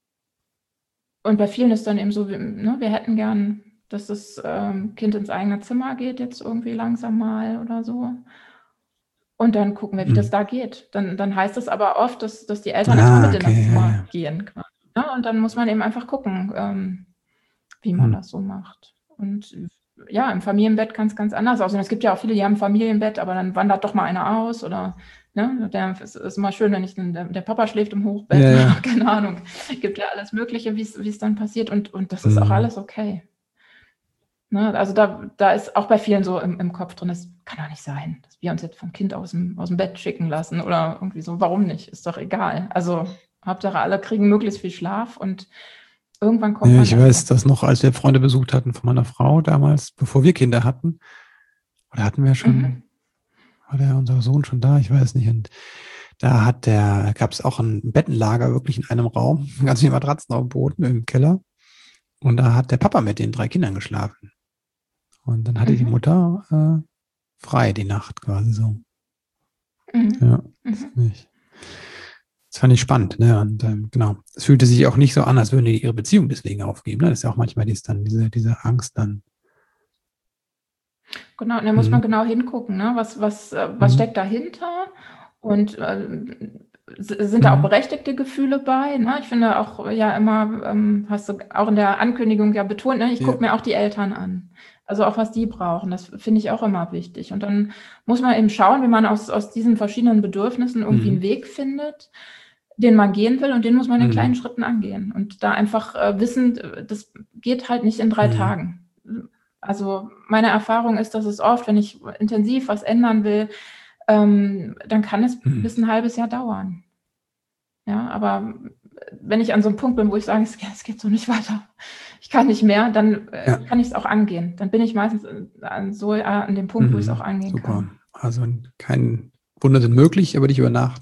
und bei vielen ist dann eben so, wir, ne, wir hätten gern, dass das ähm, Kind ins eigene Zimmer geht, jetzt irgendwie langsam mal oder so. Und dann gucken wir, wie das Mhm. da geht. Dann, dann heißt es aber oft, dass, dass die Eltern erstmal Ah, mit in das okay, ja, Zimmer ja. gehen. Quasi, ne? Und dann muss man eben einfach gucken, ähm, wie man Mhm. das so macht. Und ja, im Familienbett kann es ganz anders aussehen. Es gibt ja auch viele, die haben ein Familienbett, aber dann wandert doch mal einer aus oder ne, der, es ist immer schön, wenn ich dann, der, der Papa schläft im Hochbett, Ja, ne? ja. Keine Ahnung. Es gibt ja alles Mögliche, wie es dann passiert und, und das ist auch Mhm. alles okay. Ne? Also da, da ist auch bei vielen so im, im Kopf drin, das kann doch nicht sein, dass wir uns jetzt vom Kind aus dem, aus dem Bett schicken lassen oder irgendwie so. Warum nicht? Ist doch egal. Also Hauptsache alle kriegen möglichst viel Schlaf und irgendwann kommt Ja, man ich da wieder. weiß das noch, als wir Freunde besucht hatten von meiner Frau damals, bevor wir Kinder hatten. Oder hatten wir schon, Mhm. war der unser Sohn schon da? Ich weiß nicht. Und da hat der, gab es auch ein Bettenlager wirklich in einem Raum, ganz viele Matratzen auf dem Boden im Keller. Und da hat der Papa mit den drei Kindern geschlafen. Und dann hatte die Mhm. Mutter äh, frei die Nacht quasi so. Mhm. Ja, das, Mhm. nicht. Das fand ich spannend, ne? Und ähm, genau, es fühlte sich auch nicht so an, als würden die ihre Beziehung deswegen aufgeben. Ne? Das ist ja auch manchmal dies dann, diese, diese Angst dann. Genau, und da muss Mhm. man genau hingucken, ne? Was, was, äh, was Mhm. steckt dahinter? Und äh, s- sind da auch Mhm. berechtigte Gefühle bei? Ne? Ich finde auch ja immer, ähm, hast du auch in der Ankündigung ja betont, ne? Ich Ja. gucke mir auch die Eltern an. Also auch was die brauchen, das finde ich auch immer wichtig. Und dann muss man eben schauen, wie man aus, aus diesen verschiedenen Bedürfnissen irgendwie einen Mhm. Weg findet, den man gehen will und den muss man in kleinen Mhm. Schritten angehen. Und da einfach äh, wissen, äh, das geht halt nicht in drei Mhm. Tagen. Also meine Erfahrung ist, dass es oft, wenn ich intensiv was ändern will, ähm, dann kann es Mhm. bis ein halbes Jahr dauern. Ja, aber wenn ich an so einem Punkt bin, wo ich sage, es geht, es geht so nicht weiter, ich kann nicht mehr, dann äh, Ja. kann ich es auch angehen. Dann bin ich meistens an, so äh, an dem Punkt, wo ich es auch Mhm. angehen Super. kann. Also kein Wunder sind möglich, aber nicht über Nacht.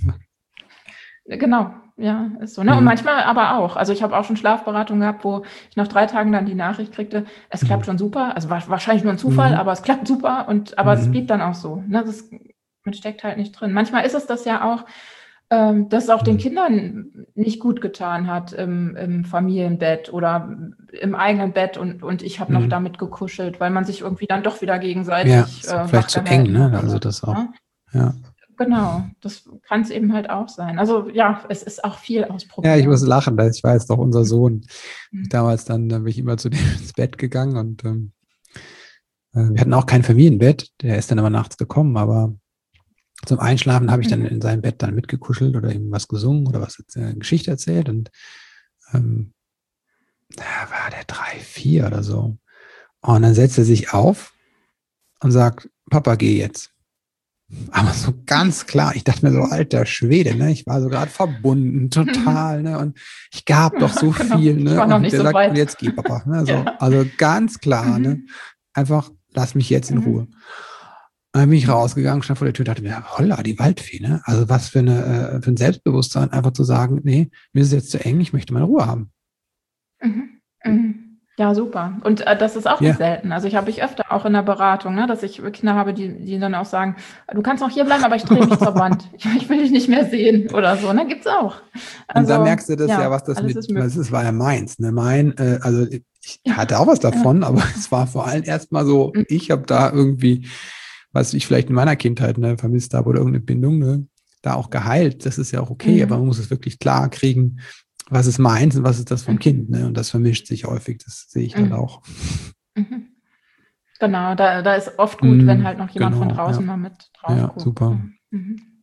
Genau, ja, ist so. Ne? Und Mhm. manchmal aber auch. Also ich habe auch schon Schlafberatung gehabt, wo ich nach drei Tagen dann die Nachricht kriegte, es klappt Mhm. schon super. Also war wahrscheinlich nur ein Zufall, Mhm. aber es klappt super. Und aber es blieb Mhm. dann auch so. Ne? Das, man steckt halt nicht drin. Manchmal ist es das ja auch, ähm, dass es auch den Mhm. Kindern nicht gut getan hat im, im Familienbett oder im eigenen Bett und, und ich habe noch Mhm. damit gekuschelt, weil man sich irgendwie dann doch wieder Ja, gegenseitig ist auch äh, vielleicht zu eng, wachgehalten ne? hat Also oder das so. auch. Ne? Ja. Genau, das kann es eben halt auch sein. Also ja, es ist auch viel Ja, ich muss ausprobieren. lachen, weil ich weiß doch, unser Sohn, Mhm. damals dann, da bin ich immer zu dem ins Bett gegangen und ähm, äh, wir hatten auch kein Familienbett, der ist dann immer nachts gekommen, aber zum Einschlafen habe ich dann Mhm. in seinem Bett dann mitgekuschelt oder ihm was gesungen oder was äh, Geschichte erzählt und ähm, da war der drei, vier oder so. Und dann setzt er sich auf und sagt, Papa, geh jetzt. Aber so ganz klar, ich dachte mir so, Mhm. alter Schwede, ne? Ich war so gerade verbunden, Mhm. total, ne? Und ich gab doch so Genau, viel, ich ne? war noch Und nicht der so sagt, und weit. jetzt geh, Papa, ne? So, Ja. also ganz klar, ne? Mhm. Einfach, lass mich jetzt in Ruhe. Mhm. Und dann bin ich Mhm. rausgegangen, stand vor der Tür, dachte mir, holla, die Waldfee, ne? Also was für eine, äh, für ein Selbstbewusstsein, einfach zu sagen, nee, mir ist es jetzt zu eng, ich möchte meine Ruhe haben. Mhm. Mhm. Ja, super. Und äh, das ist auch nicht Ja, selten. Also ich habe ich öfter auch in der Beratung, ne, dass ich Kinder habe, die, die dann auch sagen, du kannst noch hier bleiben, aber ich drehe mich zur Wand. Ich, ich will dich nicht mehr sehen oder so. Ne, gibt's auch. und da Also merkst du das ja, ja, was das alles mit, ist möglich. was es war ja meins, ne? Mein, äh, also ich Ja, hatte auch was ja. davon, aber es war vor allem erstmal so, Mhm. ich habe da irgendwie, was ich vielleicht in meiner Kindheit ne, vermisst habe oder irgendeine Bindung, ne, da auch geheilt. Das ist ja auch okay, aber man Mhm. muss es wirklich klar kriegen, was ist meins und was ist das vom Kind, ne? Und das vermischt sich häufig, das sehe ich halt Mhm. auch. Mhm. Genau, da, da ist oft gut, wenn Mm, halt noch jemand von genau, draußen ja, mal mit drauf ja, guckt. super. Ne? Mhm.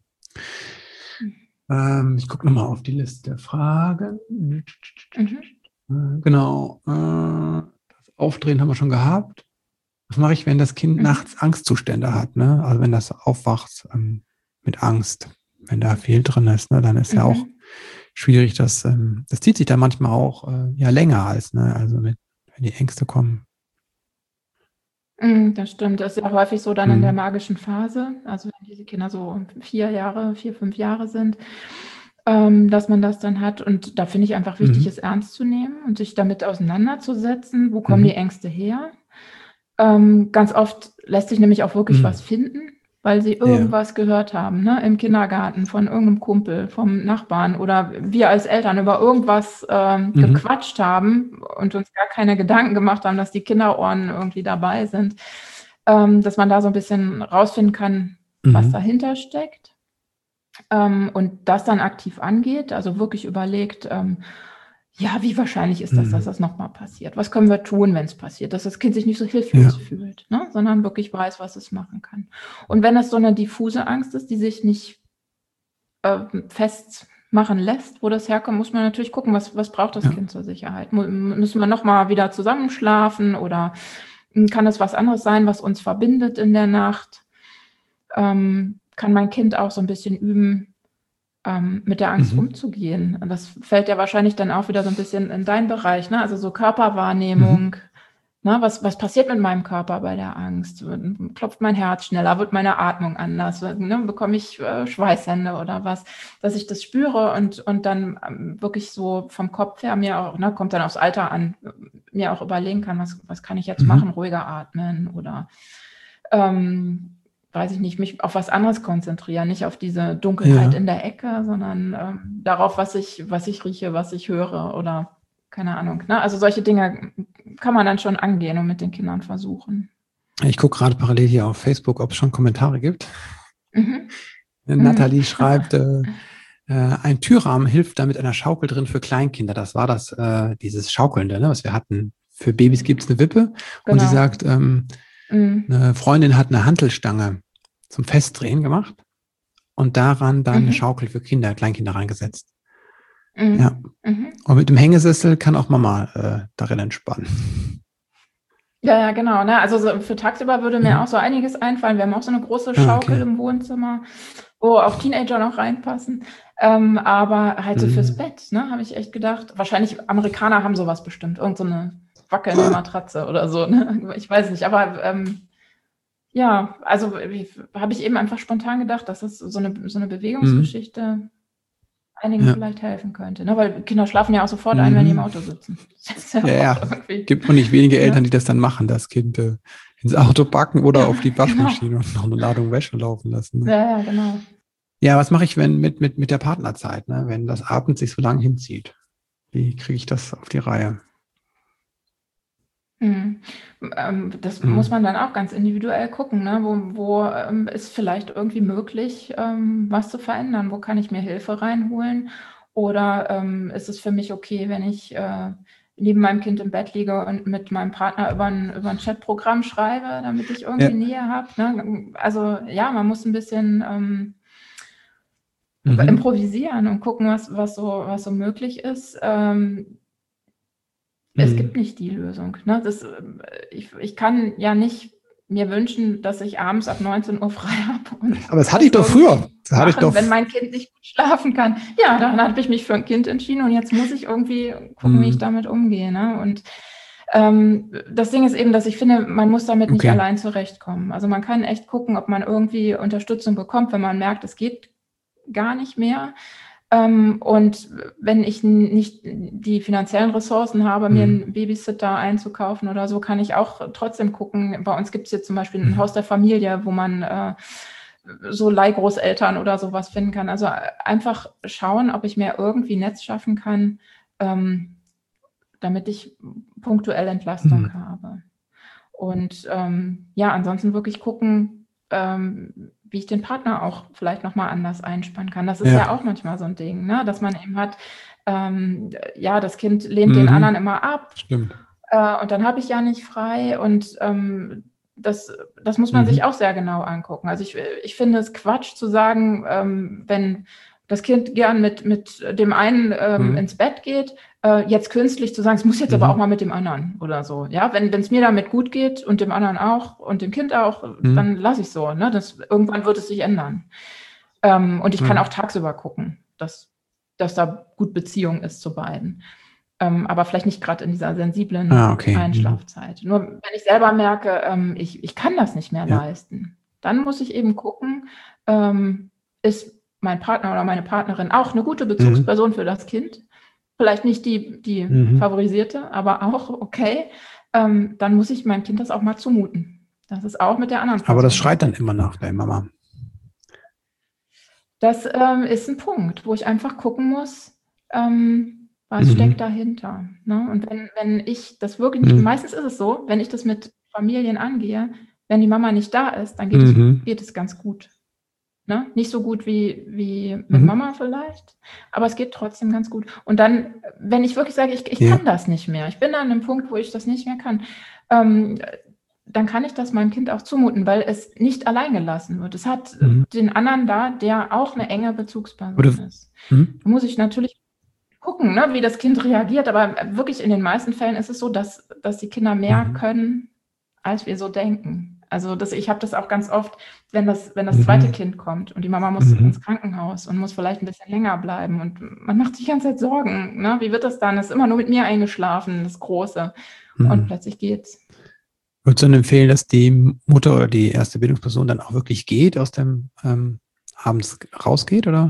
Ähm, ich gucke nochmal auf die Liste der Fragen. Mhm. Äh, genau. Äh, das Aufdrehen haben wir schon gehabt. Was mache ich, wenn das Kind Mhm. nachts Angstzustände hat, ne? Also wenn das aufwacht ähm, mit Angst, wenn da viel drin ist, ne? Dann ist ja auch Mhm. schwierig, dass ähm, das zieht sich dann manchmal auch äh, ja länger als, ne? Also mit, wenn die Ängste kommen. Mhm, das stimmt. Das ist ja häufig so dann in der Mhm. magischen Phase, also wenn diese Kinder so vier Jahre, vier, fünf Jahre sind, ähm, dass man das dann hat. Und da finde ich einfach wichtig, Mhm. es ernst zu nehmen und sich damit auseinanderzusetzen. Wo kommen die Mhm. Ängste her? Ähm, ganz oft lässt sich nämlich auch wirklich was Mhm. finden, weil sie Ja. irgendwas gehört haben, ne, im Kindergarten von irgendeinem Kumpel, vom Nachbarn oder wir als Eltern über irgendwas ähm, Mhm. gequatscht haben und uns gar keine Gedanken gemacht haben, dass die Kinderohren irgendwie dabei sind, ähm, dass man da so ein bisschen rausfinden kann, was Mhm. dahinter steckt. Ähm, und das dann aktiv angeht, also wirklich überlegt, ähm, ja, wie wahrscheinlich ist das, dass Mhm. das nochmal passiert? Was können wir tun, wenn es passiert? Dass das Kind sich nicht so hilflos Ja. fühlt, ne? Sondern wirklich weiß, was es machen kann. Und wenn es so eine diffuse Angst ist, die sich nicht äh, festmachen lässt, wo das herkommt, muss man natürlich gucken, was, was braucht das Ja. Kind zur Sicherheit? Mu- Müssen wir nochmal wieder zusammenschlafen oder hm, kann es was anderes sein, was uns verbindet in der Nacht? Ähm, kann mein Kind auch so ein bisschen üben, ähm, mit der Angst Mhm. umzugehen? Und das fällt ja wahrscheinlich dann auch wieder so ein bisschen in deinen Bereich, ne? Also so Mhm. Körperwahrnehmung, ne? Was, was passiert mit meinem Körper bei der Angst? Klopft mein Herz schneller? Wird meine Atmung anders? Ne? Bekomme ich äh, Schweißhände oder was? Dass ich das spüre und, und dann ähm, wirklich so vom Kopf her mir auch, ne, kommt dann aufs Alter an, mir auch überlegen kann, was, was kann ich jetzt machen? Mhm. Ruhiger atmen oder ähm, weiß ich nicht, mich auf was anderes konzentrieren, nicht auf diese Dunkelheit Ja. in der Ecke, sondern ähm, darauf, was ich, was ich rieche, was ich höre oder keine Ahnung. Ne? Also solche Dinge kann man dann schon angehen und mit den Kindern versuchen. Ich gucke gerade parallel hier auf Facebook, ob es schon Kommentare gibt. Mhm. Mhm. Nathalie schreibt, äh, äh, ein Türrahmen hilft da mit einer Schaukel drin für Kleinkinder. Das war das, äh, dieses Schaukelnde, ne, was wir hatten. Für Babys gibt es eine Wippe. Und sie Genau. sagt, ähm, Mhm. eine Freundin hat eine Hantelstange zum Festdrehen gemacht und daran dann eine Mhm. Schaukel für Kinder, Kleinkinder reingesetzt. Ja. Mhm. Mhm. Und mit dem Hängesessel kann auch Mama äh, darin entspannen. Ja, ja, genau. Ne? Also so für tagsüber würde mir auch Mhm. so einiges einfallen. Wir haben auch so eine große Ah, Schaukel okay. im Wohnzimmer, wo auch Teenager noch reinpassen. Ähm, aber halt so fürs Mhm. Bett, ne, habe ich echt gedacht. Wahrscheinlich Amerikaner haben sowas bestimmt, irgend so eine wackelnde Matratze oder so. Ne? Ich weiß nicht, aber ähm, ja, also habe ich eben einfach spontan gedacht, dass das so eine, so eine Mhm. Bewegungsgeschichte einigen Ja. vielleicht helfen könnte. Ne? Weil Kinder schlafen ja auch sofort ein, wenn die im Mhm. Auto sitzen. Das ist ja Ja, auch ja. irgendwie. Gibt auch nicht wenige Eltern, Ne? die das dann machen, das Kind äh, ins Auto packen oder Ja, auf die genau. Waschmaschine und noch eine Ladung Wäsche laufen lassen. Ne? Ja, ja, genau. Ja, was mache ich, wenn mit, mit, mit der Partnerzeit, ne? Wenn das abends sich so lang hinzieht? Wie kriege ich das auf die Reihe? Mhm. Ähm, das muss Mhm. man dann auch ganz individuell gucken, ne? Wo, wo ähm, ist vielleicht irgendwie möglich, ähm, was zu verändern? Wo kann ich mir Hilfe reinholen? Oder ähm, ist es für mich okay, wenn ich äh, neben meinem Kind im Bett liege und mit meinem Partner über ein, über ein Chatprogramm schreibe, damit ich Ja. irgendwie Nähe habe? Ne? Also ja, man muss ein bisschen ähm, Mhm. improvisieren und gucken, was, was, so, was so möglich ist. Ähm, Es gibt Mhm. nicht die Lösung, ne? Das, äh, ich ich kann ja nicht mir wünschen, dass ich abends ab neunzehn Uhr frei habe und Aber das hatte ich das doch früher. irgendwie Das hatte ich machen, doch. wenn mein Kind nicht gut schlafen kann. Ja, dann habe ich mich für ein Kind entschieden und jetzt muss ich irgendwie gucken, wie ich Mhm. damit umgehe, ne? Und ähm, das Ding ist eben, dass ich finde, man muss damit nicht Okay. allein zurechtkommen. Also man kann echt gucken, ob man irgendwie Unterstützung bekommt, wenn man merkt, es geht gar nicht mehr. Ähm, und wenn ich n- nicht die finanziellen Ressourcen habe, mir Mhm. einen Babysitter einzukaufen oder so, kann ich auch trotzdem gucken. Bei uns gibt es jetzt zum Beispiel ein Mhm. Haus der Familie, wo man äh, so Leihgroßeltern oder sowas finden kann. Also äh, einfach schauen, ob ich mir irgendwie ein Netz schaffen kann, ähm, damit ich punktuell Entlastung Mhm. habe. Und ähm, ja, ansonsten wirklich gucken, ähm, wie ich den Partner auch vielleicht nochmal anders einspannen kann. Das ist Ja. ja auch manchmal so ein Ding, ne? Dass man eben hat, ähm, ja, das Kind lehnt den Mhm. anderen immer ab Stimmt. äh, und dann habe ich ja nicht frei und ähm, das, das muss man sich Mhm. auch sehr genau angucken. Also ich, ich finde es Quatsch zu sagen, ähm, wenn das Kind gern mit, mit dem einen ähm, Mhm. ins Bett geht, äh, jetzt künstlich zu sagen, es muss jetzt aber auch Mhm. mal mit dem anderen oder so. Ja, wenn es mir damit gut geht und dem anderen auch und dem Kind auch, Mhm. dann lasse ich so. Ne? Das, irgendwann wird es sich ändern. Ähm, und ich kann Ja. auch tagsüber gucken, dass, dass da gut Beziehung ist zu beiden. Ähm, aber vielleicht nicht gerade in dieser sensiblen Ah, okay. Mhm. Einschlafzeit. Nur wenn ich selber merke, ähm, ich, ich kann das nicht mehr Ja. leisten, dann muss ich eben gucken, ähm, ist mein Partner oder meine Partnerin auch eine gute Mhm. Bezugsperson für das Kind? Vielleicht nicht die, die Mhm. favorisierte, aber auch okay. Ähm, dann muss ich meinem Kind das auch mal zumuten, dass es auch mit der anderen Aber das Person ins schreit dann Bett immer geht. nach der Mama. Das ähm, ist ein Punkt, wo ich einfach gucken muss, ähm, was steckt Mhm. dahinter. Ne? Und wenn, wenn ich das wirklich nicht, Mhm. meistens ist es so, wenn ich das mit Familien angehe, wenn die Mama nicht da ist, dann geht es, Mhm. geht es ganz gut. Ne? Nicht so gut wie, wie mit Mhm. Mama vielleicht, aber es geht trotzdem ganz gut. Und dann, wenn ich wirklich sage, ich, ich Ja. kann das nicht mehr, ich bin an einem Punkt, wo ich das nicht mehr kann, ähm, dann kann ich das meinem Kind auch zumuten, weil es nicht allein gelassen wird. Es hat Mhm. den anderen da, der auch eine enge Oder, Bezugsperson ist. mhm. Da muss ich natürlich gucken, ne, wie das Kind reagiert, aber wirklich in den meisten Fällen ist es so, dass, dass die Kinder mehr Mhm. können, als wir so denken. Also das, ich habe das auch ganz oft, wenn das, wenn das zweite Mhm. Kind kommt und die Mama muss Mhm. ins Krankenhaus und muss vielleicht ein bisschen länger bleiben und man macht sich die ganze Zeit Sorgen. Ne? Wie wird das dann? Das ist immer nur mit mir eingeschlafen, das Große. Und Mhm. plötzlich geht's. Würdest du denn empfehlen, dass die Mutter oder die erste Bildungsperson dann auch wirklich geht, aus dem ähm, abends rausgeht, oder?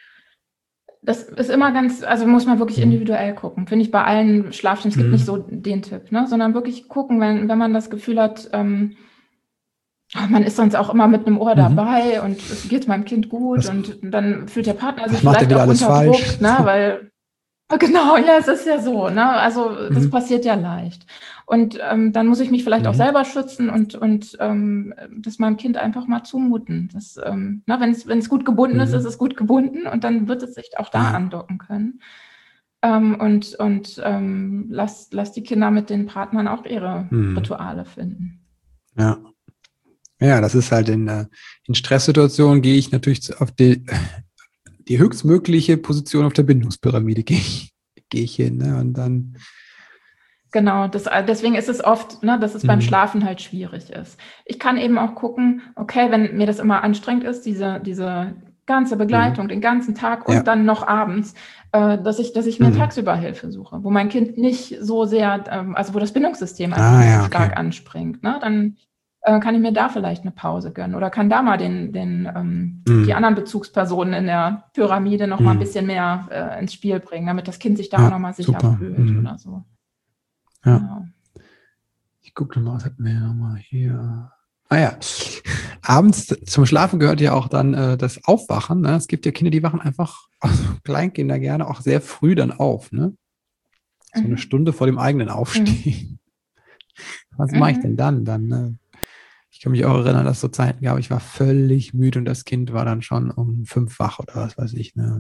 Das ist immer ganz, also muss man wirklich Mhm. individuell gucken. Finde ich bei allen Schlafstellen, es gibt nicht so Mhm. den Tipp, ne? Sondern wirklich gucken, wenn, wenn man das Gefühl hat, ähm, man ist sonst auch immer mit einem Ohr Mhm. dabei und es geht meinem Kind gut Was, und dann fühlt der Partner sich was macht er vielleicht wieder auch alles unter falsch? Druck, ne? Weil genau, ja, es ist ja so, ne? Also das Mhm. passiert ja leicht. Und ähm, dann muss ich mich vielleicht auch Mhm. selber schützen und, und ähm, das meinem Kind einfach mal zumuten. Das, ähm, na, wenn es wenn es gut gebunden ist, ist Mhm. es gut gebunden und dann wird es sich auch da Ja. andocken können. Ähm, und und ähm, lass, lass die Kinder mit den Partnern auch ihre Mhm. Rituale finden. Ja. Ja, das ist halt in, äh, in Stresssituationen gehe ich natürlich zu- auf die, die höchstmögliche Position auf der Bindungspyramide gehe ich, gehe ich hin, ne? Und dann. Genau, das, äh, deswegen ist es oft, ne, dass es beim Mhm. Schlafen halt schwierig ist. Ich kann eben auch gucken, okay, wenn mir das immer anstrengend ist, diese, diese ganze Begleitung, Mhm. den ganzen Tag Ja. und dann noch abends, äh, dass ich, dass ich mir Mhm. tagsüber Hilfe suche, wo mein Kind nicht so sehr, ähm, also wo das Bindungssystem einfach Ah nicht so ja, okay. stark anspringt, ne? Dann äh, kann ich mir da vielleicht eine Pause gönnen oder kann da mal den, den, ähm, die Mhm. anderen Bezugspersonen in der Pyramide noch mal ein Mhm. bisschen mehr äh, ins Spiel bringen, damit das Kind sich da auch Ja, noch mal sicher super. fühlt Mhm. oder so. Ja. Genau. Ich gucke mal, was hatten wir nochmal hier? Ah ja, abends zum Schlafen gehört ja auch dann äh, das Aufwachen. Ne? Es gibt ja Kinder, die wachen einfach, also Kleinkinder gerne, auch sehr früh dann auf. Ne? So eine Mhm. Stunde vor dem eigenen Mhm. Aufstehen. Was mache ich denn Mhm. dann? Dann ne? Ich kann mich auch erinnern, dass es so Zeiten gab, ich war völlig müde und das Kind war dann schon um fünf wach oder was weiß ich. Ne?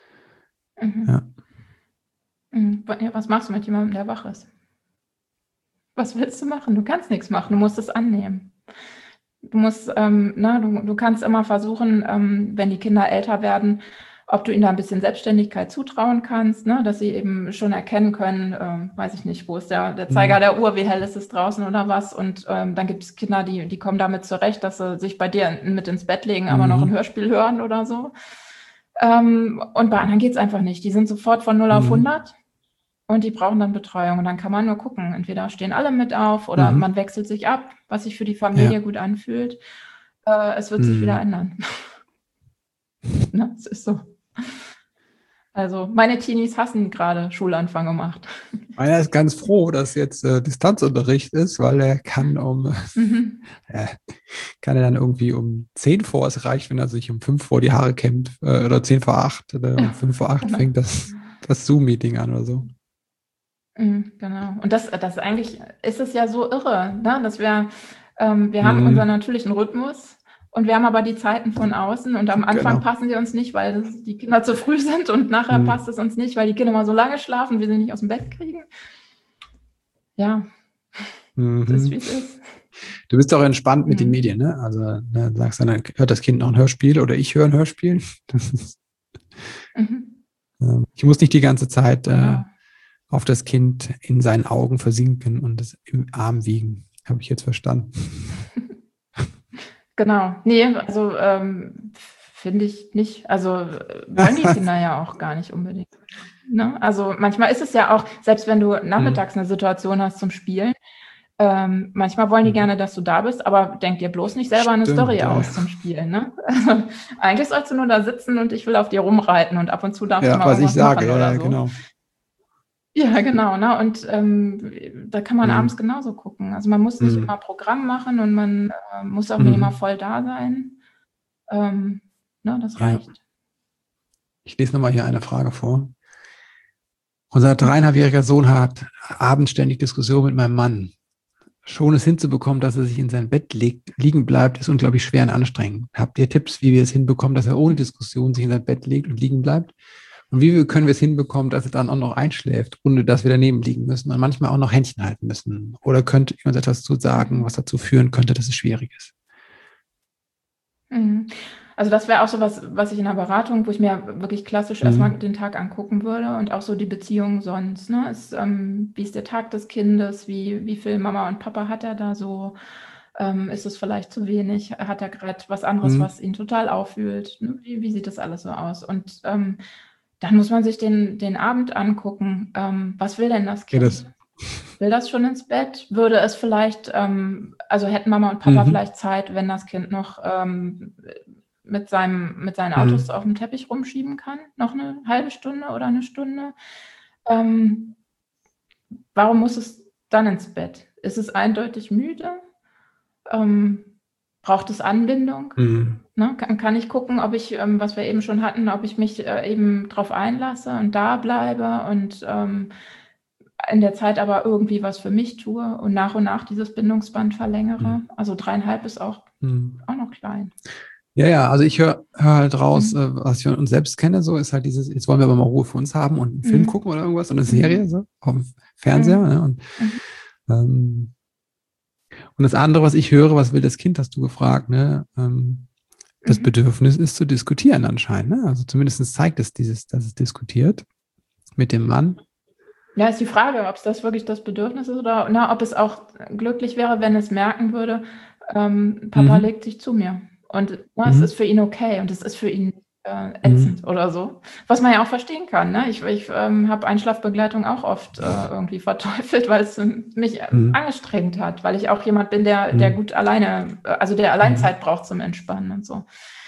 Ja. Mhm. Mhm. Wa- ja, was machst du mit jemandem, der wach ist? Was willst du machen? Du kannst nichts machen, du musst es annehmen. Du musst, ähm, ne, du, du kannst immer versuchen, ähm, wenn die Kinder älter werden, ob du ihnen da ein bisschen Selbstständigkeit zutrauen kannst, ne, dass sie eben schon erkennen können, ähm, weiß ich nicht, wo ist der, der Zeiger Mhm. der Uhr, wie hell ist es draußen oder was. Und ähm, dann gibt es Kinder, die, die kommen damit zurecht, dass sie sich bei dir mit ins Bett legen, aber noch ein Mhm. Hörspiel hören oder so. Ähm, und bei anderen geht es einfach nicht. Die sind sofort von null auf Mhm. hundert. Und die brauchen dann Betreuung. Und dann kann man nur gucken. Entweder stehen alle mit auf oder Mhm. man wechselt sich ab, was sich für die Ja. Familie gut anfühlt. Äh, es wird sich wieder Mhm. ändern. Ne? Es ist so. Also meine Teenies hassen gerade Schulanfang um acht. Meiner ist ganz froh, dass jetzt äh, Distanzunterricht ist, weil er kann um Mhm. äh, kann er dann irgendwie um zehn vor, es reicht, wenn er sich um fünf vor die Haare kämmt, äh, oder zehn vor acht oder um fünf vor acht Genau. fängt das, das Zoom-Meeting an oder so. Mhm, genau. Und das, das eigentlich ist es ja so irre, ne? Dass wir, ähm, wir haben unseren Mhm, natürlichen Rhythmus und wir haben aber die Zeiten von außen und am Anfang genau. passen sie uns nicht, weil das, die Kinder zu früh sind und nachher Mhm, passt es uns nicht, weil die Kinder mal so lange schlafen, wir sie nicht aus dem Bett kriegen. Ja, es ist, wie mhm. es ist. Du bist auch entspannt mit den Mhm. Medien, ne? Also ne, sagst dann, hört das Kind noch ein Hörspiel oder ich höre ein Hörspiel. Das ist, Mhm. äh, ich muss nicht die ganze Zeit äh, Genau. auf das Kind in seinen Augen versinken und es im Arm wiegen. Habe ich jetzt verstanden. Genau. Nee, also ähm, finde ich nicht. Also äh, wollen die Kinder ja auch gar nicht unbedingt. Ne? Also manchmal ist es ja auch, selbst wenn du Mhm. nachmittags eine Situation hast zum Spielen, ähm, manchmal wollen die Mhm. gerne, dass du da bist, aber denk dir bloß nicht selber eine Stimmt, Story ja. aus zum Spielen. Ne? Also, eigentlich sollst du nur da sitzen und ich will auf dir rumreiten und ab und zu darfst du Ja, mal was ich irgendwas sage, machen ja, oder ja, so. genau. Ja, genau. Ne? Und ähm, da kann man abends Mhm. genauso gucken. Also man muss nicht immer Mhm. Programm machen und man äh, muss auch nicht immer Mhm. voll da sein. Ähm, ne, das Ja, reicht. ich lese nochmal hier eine Frage vor. Unser Mhm. dreieinhalbjähriger Sohn hat abends ständig Diskussionen mit meinem Mann. Schon es hinzubekommen, dass er sich in sein Bett legt, liegen bleibt, ist unglaublich schwer und anstrengend. Habt ihr Tipps, wie wir es hinbekommen, dass er ohne Diskussion sich in sein Bett legt und liegen bleibt? Und wie können wir es hinbekommen, dass er dann auch noch einschläft, ohne dass wir daneben liegen müssen und manchmal auch noch Händchen halten müssen? Oder könnt ihr uns etwas zu sagen, Mhm. was dazu führen könnte, dass es schwierig ist? Mhm. Also das wäre auch so was, was ich in der Beratung, wo ich mir wirklich klassisch erstmal Mhm. den Tag angucken würde und auch so die Beziehung sonst. Ne? Ist, ähm, wie ist der Tag des Kindes? Wie, wie viel Mama und Papa hat er da so? Ähm, ist es vielleicht zu wenig? Hat er gerade was anderes, Mhm. was ihn total aufwühlt? Ne? Wie, wie sieht das alles so aus? Und ähm, dann muss man sich den, den Abend angucken. Ähm, was will denn das Ja, das. Kind? Will das schon ins Bett? Würde es vielleicht, ähm, also hätten Mama und Papa Mhm. vielleicht Zeit, wenn das Kind noch ähm, mit, seinem, mit seinen Autos Mhm. auf dem Teppich rumschieben kann? Noch eine halbe Stunde oder eine Stunde? Ähm, warum muss es dann ins Bett? Ist es eindeutig müde? Ähm, braucht es Anbindung? Mhm. Ne? Kann, kann ich gucken, ob ich, ähm, was wir eben schon hatten, ob ich mich äh, eben drauf einlasse und da bleibe und ähm, in der Zeit aber irgendwie was für mich tue und nach und nach dieses Bindungsband verlängere. Mhm. Also dreieinhalb ist auch, Mhm. auch noch klein. Ja, ja, also ich höre hör halt raus, Mhm. äh, was ich von uns selbst kenne, so ist halt dieses, jetzt wollen wir aber mal Ruhe für uns haben und einen Film Mhm. gucken oder irgendwas, oder eine Serie, Mhm. so, auf dem Fernseher, Mhm. ne? Und, Mhm. ähm, und das andere, was ich höre, was will das Kind, hast du gefragt, ne? Ähm, das Mhm. Bedürfnis ist zu diskutieren anscheinend, ne? Also zumindest zeigt es dieses, dass es diskutiert mit dem Mann. Ja, ist die Frage, ob es das wirklich das Bedürfnis ist oder na, ob es auch glücklich wäre, wenn es merken würde, ähm, Papa Mhm. legt sich zu mir. Und na, es ist Mhm. für ihn okay und es ist für ihn äh, ätzend Mhm. oder so. Was man ja auch verstehen kann. Ne? Ich, ich ähm, habe Einschlafbegleitung auch oft äh, irgendwie verteufelt, weil es ähm, mich äh, Mhm. angestrengt hat, weil ich auch jemand bin, der, der Mhm. gut alleine, äh, also der Mhm. Alleinzeit braucht zum Entspannen und so.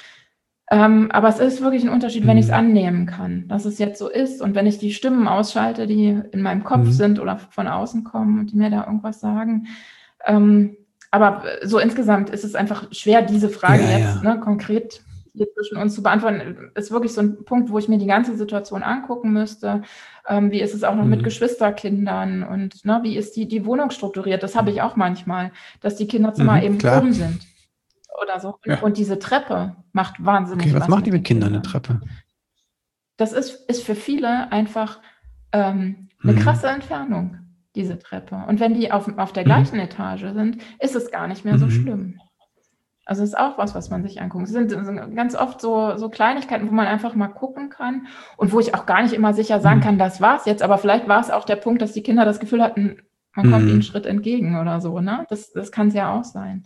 Ähm, aber es ist wirklich ein Unterschied, wenn ich es Mhm. annehmen kann, dass es jetzt so ist und wenn ich die Stimmen ausschalte, die in meinem Kopf Mhm. sind oder von außen kommen und die mir da irgendwas sagen. Ähm, aber so insgesamt ist es einfach schwer, diese Frage Ja, jetzt ja. ne, konkret hier zwischen uns zu beantworten. Ist wirklich so ein Punkt, wo ich mir die ganze Situation angucken müsste. Ähm, wie ist es auch noch mit Mhm. Geschwisterkindern und ne, wie ist die, die Wohnung strukturiert? Das habe ich Mhm. auch manchmal, dass die Kinderzimmer Mhm. eben Klar. krumm sind oder so. Ja. Und diese Treppe macht Okay, wahnsinnig was was macht ihr mit mit den Kindern, eine Kindern. Treppe? Das ist, ist für viele einfach ähm, eine krasse Mhm. Entfernung, diese Treppe. Und wenn die auf, auf der gleichen Mhm. Etage sind, ist es gar nicht mehr so Mhm. schlimm. Also ist auch was, was man sich anguckt. Es sind, sind ganz oft so, so Kleinigkeiten, wo man einfach mal gucken kann und wo ich auch gar nicht immer sicher sagen Mhm. kann, das war's jetzt. Aber vielleicht war es auch der Punkt, dass die Kinder das Gefühl hatten, man kommt ihnen einen Mhm. Schritt entgegen oder so. Ne? Das, das kann es ja auch sein.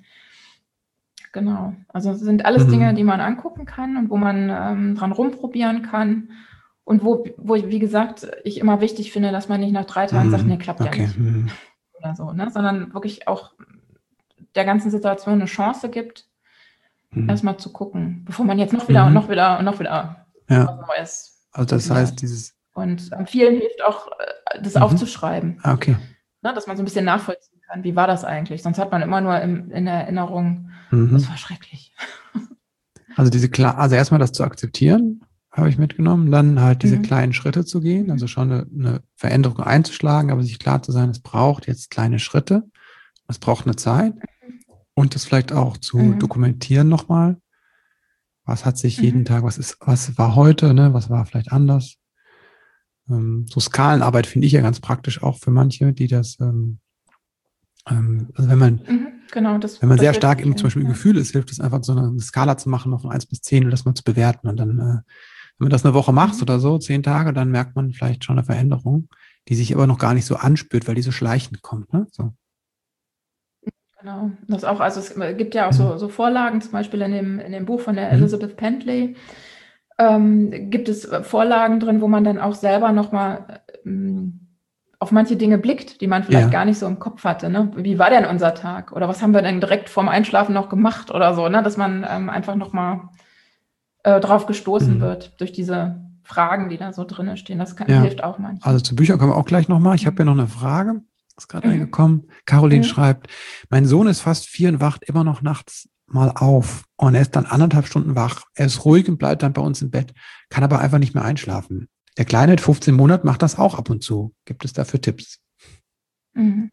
Genau. Also es sind alles Dinge, die Mhm. man angucken kann und wo man ähm, dran rumprobieren kann. Und wo, wo ich, wie gesagt, ich immer wichtig finde, dass man nicht nach drei Tagen sagt, nee, Mhm. klappt ja Okay. nicht. Mhm. Oder so, ne? Sondern wirklich auch der ganzen Situation eine Chance gibt, Mhm. erstmal zu gucken, bevor man jetzt noch wieder und noch Mhm. wieder und noch wieder was Ja. Neues Also das heißt, probiert. dieses... Und ähm, vielen hilft auch, äh, das Mhm. aufzuschreiben. Ah, okay. Ne, dass man so ein bisschen nachvollziehen kann, wie war das eigentlich? Sonst hat man immer nur im, in der Erinnerung, Mhm. das war schrecklich. Also diese klar, also erstmal das zu akzeptieren, habe ich mitgenommen, dann halt diese Mhm. kleinen Schritte zu gehen, Mhm. also schon eine, eine Veränderung einzuschlagen, aber sich klar zu sein, es braucht jetzt kleine Schritte, es braucht eine Zeit und das vielleicht auch zu Mhm. dokumentieren nochmal. Was hat sich jeden Mhm. Tag, was ist, was war heute, ne, was war vielleicht anders? Ähm, so Skalenarbeit finde ich ja ganz praktisch auch für manche, die das, ähm, ähm, also wenn man, Mhm. Genau, das, wenn man das sehr hilft stark im vielen, zum Beispiel im ja. Gefühl ist, hilft es einfach so eine Skala zu machen, noch von eins bis zehn und das mal zu bewerten. Und dann, äh, wenn man das eine Woche macht Mhm. oder so, zehn Tage, dann merkt man vielleicht schon eine Veränderung, die sich aber noch gar nicht so anspürt, weil die so schleichend kommt. Ne? So. Genau. Das auch, also es gibt ja auch Mhm. so, so Vorlagen, zum Beispiel in dem, in dem Buch von der Mhm. Elizabeth Pentley, ähm, gibt es Vorlagen drin, wo man dann auch selber nochmal ähm, auf manche Dinge blickt, die man vielleicht Ja. gar nicht so im Kopf hatte. Ne? Wie war denn unser Tag? Oder was haben wir denn direkt vorm Einschlafen noch gemacht oder so, ne? Dass man ähm, einfach nochmal äh, drauf gestoßen Mhm. wird durch diese Fragen, die da so drin stehen. Das kann, Ja. hilft auch manchmal. Also zu Büchern kommen wir auch gleich nochmal. Ich habe hier noch eine Frage, ist gerade Mhm. reingekommen. Caroline Mhm. schreibt, mein Sohn ist fast vier und wacht immer noch nachts mal auf und er ist dann anderthalb Stunden wach. Er ist ruhig und bleibt dann bei uns im Bett, kann aber einfach nicht mehr einschlafen. Der Kleine mit fünfzehn Monaten macht das auch ab und zu. Gibt es dafür Tipps? Mhm.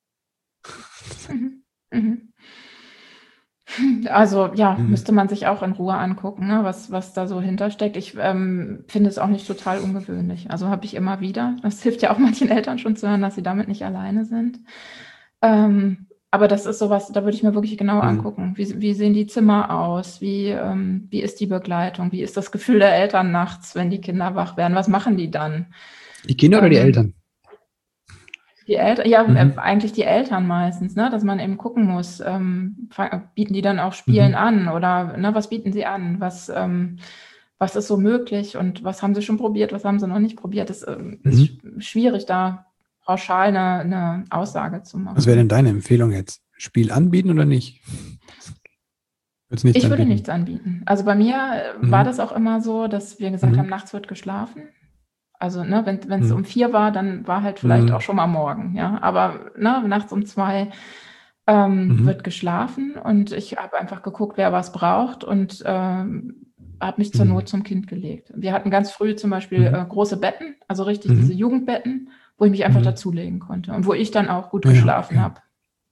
Mhm. Mhm. Also ja, Mhm. müsste man sich auch in Ruhe angucken, ne, was, was da so hintersteckt. Ich ähm, finde es auch nicht total ungewöhnlich. Also habe ich immer wieder. Das hilft ja auch manchen Eltern schon zu hören, dass sie damit nicht alleine sind. Ähm, aber das ist sowas, da würde ich mir wirklich genau Mhm. angucken. Wie, wie sehen die Zimmer aus? Wie, ähm, wie ist die Begleitung? Wie ist das Gefühl der Eltern nachts, wenn die Kinder wach werden? Was machen die dann? Die Kinder oder die Ähm, Eltern? Die Eltern, ja, Mhm. äh, eigentlich die Eltern meistens, ne, dass man eben gucken muss, ähm, fa- bieten die dann auch Spielen Mhm. an oder ne, was bieten sie an? Was, ähm, was ist so möglich und was haben sie schon probiert, was haben sie noch nicht probiert? Es ähm, ist sch- Mhm. schwierig, da pauschal eine, eine Aussage zu Was wäre denn machen. deine Empfehlung jetzt? Spiel anbieten oder nicht? Würdest du nichts Ich würde anbieten? nichts anbieten. Also bei mir äh, war Mhm. das auch immer so, dass wir gesagt Mhm. haben, nachts wird geschlafen. Also, ne, wenn wenn es Mhm. um vier war, dann war halt vielleicht auch Mhm. schon mal morgen, ja. Aber ne, nachts um zwei ähm, Mhm. wird geschlafen und ich habe einfach geguckt, wer was braucht und ähm, habe mich zur Mhm. Not zum Kind gelegt. Wir hatten ganz früh zum Beispiel Mhm. äh, große Betten, also richtig diese Mhm. Jugendbetten, wo ich mich einfach Mhm. dazulegen konnte und wo ich dann auch gut Ja, geschlafen okay. habe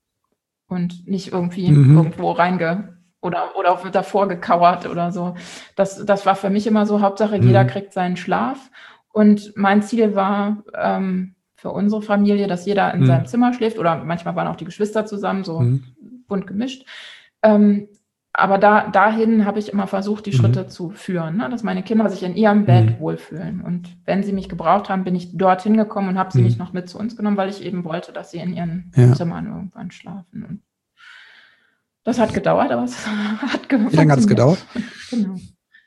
und nicht irgendwie Mhm. irgendwo reinge oder, oder auf, davor gekauert oder so. Das, das war für mich immer so, Hauptsache jeder Mhm. kriegt seinen Schlaf. Und mein Ziel war ähm, für unsere Familie, dass jeder in seinem Mhm. Zimmer schläft oder manchmal waren auch die Geschwister zusammen, so Mhm. bunt gemischt. Ähm, aber da, dahin habe ich immer versucht, die Schritte Mhm. zu führen, ne? Dass meine Kinder sich in ihrem Bett Mhm. wohlfühlen. Und wenn sie mich gebraucht haben, bin ich dorthin gekommen und habe sie nicht Mhm. noch mit zu uns genommen, weil ich eben wollte, dass sie in ihren Ja. Zimmern irgendwann schlafen. Und das hat gedauert, aber es hat ge- Wie lange hat es funktioniert. gedauert? Genau.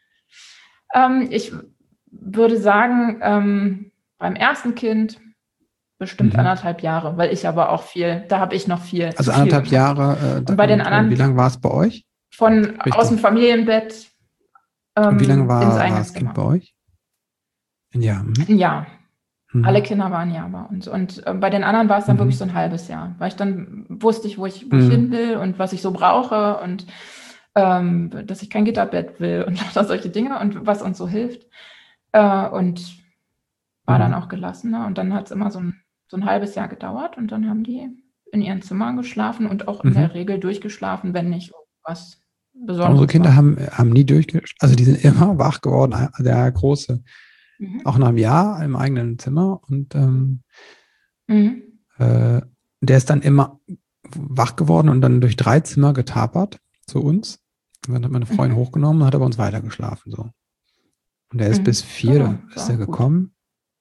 Ähm, ich würde sagen, ähm, beim ersten Kind bestimmt Mhm. anderthalb Jahre, weil ich aber auch viel, da habe ich noch viel Also zu viel anderthalb gemacht. Jahre äh, da- Und bei den und äh, wie anderen lange war es bei euch? von aus dem Richtig. Familienbett Und wie lange ähm, ins war, war eigene das Kind Zimmer. bei euch? Ein Jahr. Mhm. Ein Jahr. Alle Mhm. Kinder waren ja bei uns. Und äh, bei den anderen war es dann wirklich so Mhm. ein halbes Jahr, weil ich dann wusste ich, wo ich, wo ich hin Mhm. will und was ich so brauche und ähm, dass ich kein Gitterbett will und lauter solche Dinge und was uns so hilft. Äh, und war dann auch Mhm. gelassener. Und dann hat es immer so ein, so ein halbes Jahr gedauert und dann haben die in ihren Zimmern geschlafen und auch in der Mhm. Regel durchgeschlafen, wenn nicht was Unsere Besonderes Kinder war. haben, haben nie durchgeschlafen, also die sind immer wach geworden, der Große, Mhm. auch nach einem Jahr im eigenen Zimmer und ähm, Mhm. äh, der ist dann immer wach geworden und dann durch drei Zimmer getapert zu uns. Und dann hat meine Freundin Mhm. hochgenommen und hat aber uns weitergeschlafen. So. Und er ist bis Mhm. vier, Genau, da ist ist er auch gut. gekommen.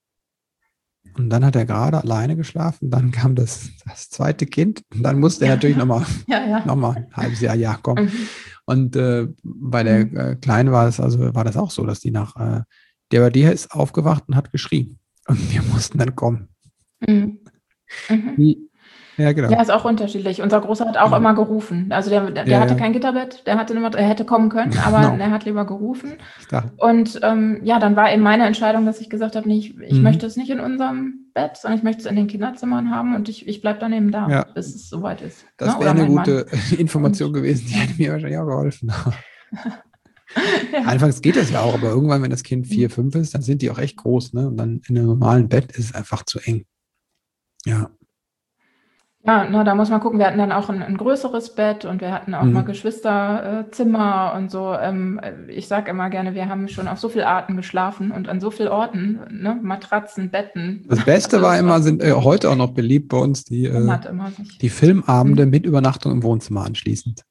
Und dann hat er gerade alleine geschlafen. Dann kam das, das zweite Kind. Und dann musste er Ja, natürlich ja. nochmal Ja, ja. noch mal ein halbes Jahr, ja, komm. Mhm. Und äh, bei der Mhm. äh, Kleinen war es, also war das auch so, dass die nach, äh, der bei dir ist aufgewacht und hat geschrien. Und wir mussten dann kommen. Mhm. Mhm. Wie, Ja, genau. Ja, ist auch unterschiedlich. Unser Großer hat auch Genau. immer gerufen. Also der, der, der Ja, hatte ja. kein Gitterbett, der hatte immer, er hätte kommen können, aber Genau. er hat lieber gerufen. Ich dachte. Und ähm, ja, dann war eben meine Entscheidung, dass ich gesagt habe, nee, ich, ich Mhm. möchte es nicht in unserem Bett, sondern ich möchte es in den Kinderzimmern haben und ich, ich bleibe dann eben da, Ja. bis es soweit ist. Das Ne? wäre Oder eine mein Mann. gute Information Und gewesen, die ja. hätte mir wahrscheinlich auch geholfen. Ja. Anfangs geht das ja auch, aber irgendwann, wenn das Kind vier, Mhm. fünf ist, dann sind die auch echt groß, ne? Und dann in einem normalen Bett ist es einfach zu eng. Ja. Ja, na, da muss man gucken. Wir hatten dann auch ein, ein größeres Bett und wir hatten auch mal Mhm. Geschwisterzimmer und so. Ähm, ich sage immer gerne, wir haben schon auf so vielen Arten geschlafen und an so vielen Orten, ne? Matratzen, Betten. Das Beste Also war es immer, war sind äh, heute auch noch beliebt bei uns, die, äh, wundert immer sich. die Filmabende Hm. mit Übernachtung im Wohnzimmer anschließend.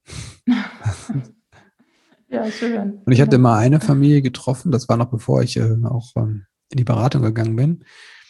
Ja, schön. Und ich hatte Genau. mal eine Familie getroffen, das war noch bevor ich äh, auch ähm, in die Beratung gegangen bin.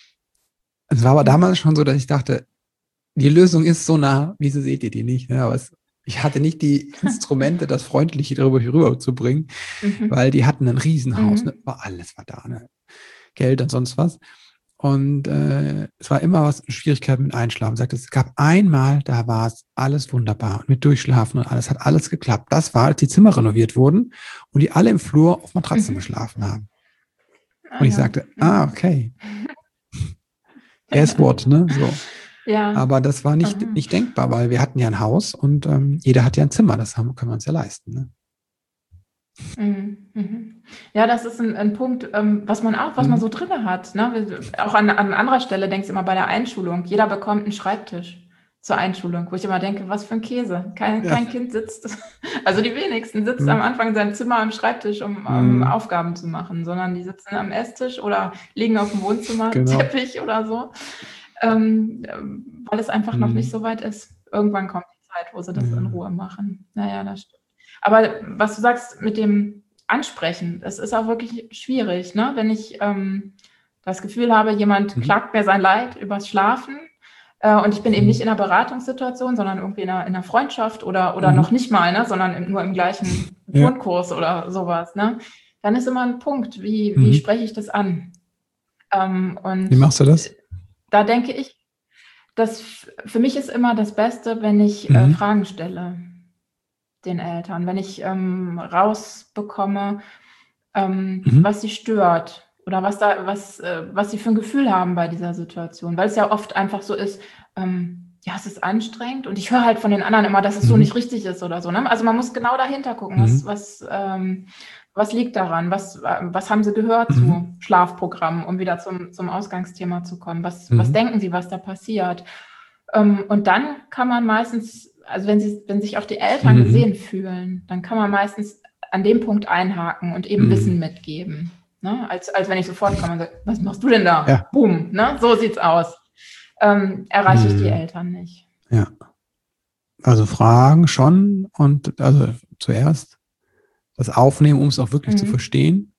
Es war aber Mhm. damals schon so, dass ich dachte, die Lösung ist so nah, wieso seht ihr die nicht? Ja, aber es, ich hatte nicht die Instrumente, das Freundliche darüber rüberzubringen, Mhm. weil die hatten ein Riesenhaus, Mhm. ne? War alles war da, ne? Geld und sonst was. Und äh, es war immer was Schwierigkeiten mit Einschlafen. Sagt, es gab einmal, da war es alles wunderbar und mit Durchschlafen und alles hat alles geklappt. Das war, als die Zimmer renoviert wurden und die alle im Flur auf Matratzen Mhm. geschlafen haben. Ah, Und ich ja. sagte, Mhm. ah, okay. Guess what, ne? So. Ja. Aber das war nicht, Aha. nicht denkbar, weil wir hatten ja ein Haus und ähm, jeder hat ja ein Zimmer. Das haben, können wir uns ja leisten. Ne? Mhm. Mhm. Ja, das ist ein, ein Punkt, ähm, was man auch, was man Mhm. so drinne hat. Ne? Wir- Auch an, an anderer Stelle denkst du immer bei der Einschulung. Jeder bekommt einen Schreibtisch zur Einschulung, wo ich immer denke, was für ein Käse. Kein, Ja. kein Kind sitzt, also die wenigsten sitzt Mhm. am Anfang in seinem Zimmer am Schreibtisch, um, um Mhm. Aufgaben zu machen, sondern die sitzen am Esstisch oder liegen auf dem Wohnzimmerteppich Genau. oder so, ähm, ähm, weil es einfach noch nicht Mhm. so weit ist. Irgendwann kommt die Zeit, wo sie das in Ja. Ruhe machen. Naja, das stimmt. Aber was du sagst mit dem Ansprechen, das ist auch wirklich schwierig, ne? Wenn ich ähm, das Gefühl habe, jemand Mhm. klagt mir sein Leid übers Schlafen äh, und ich bin eben Mhm. nicht in einer Beratungssituation, sondern irgendwie in einer, in einer Freundschaft oder, oder Mhm. noch nicht mal, ne? Sondern im, nur im gleichen Ja. Turnkurs oder sowas, ne? Dann ist immer ein Punkt, wie, wie Mhm. spreche ich das an? Ähm, Wie und machst du das? da denke ich, dass f- für mich ist immer das Beste, wenn ich äh, Mhm. Fragen stelle den Eltern, wenn ich ähm, rausbekomme, ähm, Mhm. was sie stört oder was da, was, äh, was sie für ein Gefühl haben bei dieser Situation, weil es ja oft einfach so ist, ähm, ja, es ist anstrengend und ich höre halt von den anderen immer, dass es so Mhm. nicht richtig ist oder so. Ne? Also man muss genau dahinter gucken, was, Mhm. was, ähm, was liegt daran, was, äh, was haben sie gehört Mhm. zu Schlafprogrammen, um wieder zum, zum Ausgangsthema zu kommen, was, was Mhm. denken sie, was da passiert. Ähm, und dann kann man meistens, also wenn, sie, wenn sich auch die Eltern Mhm. gesehen fühlen, dann kann man meistens an dem Punkt einhaken und eben Mhm. Wissen mitgeben. Ne? Als, als wenn ich sofort komme und sage, was machst du denn da? Ja. Boom, ne? So sieht's aus. Ähm, erreiche ich die Mhm. Eltern nicht. Ja. Also Fragen schon und also zuerst das Aufnehmen, um es auch wirklich zu Mhm. verstehen.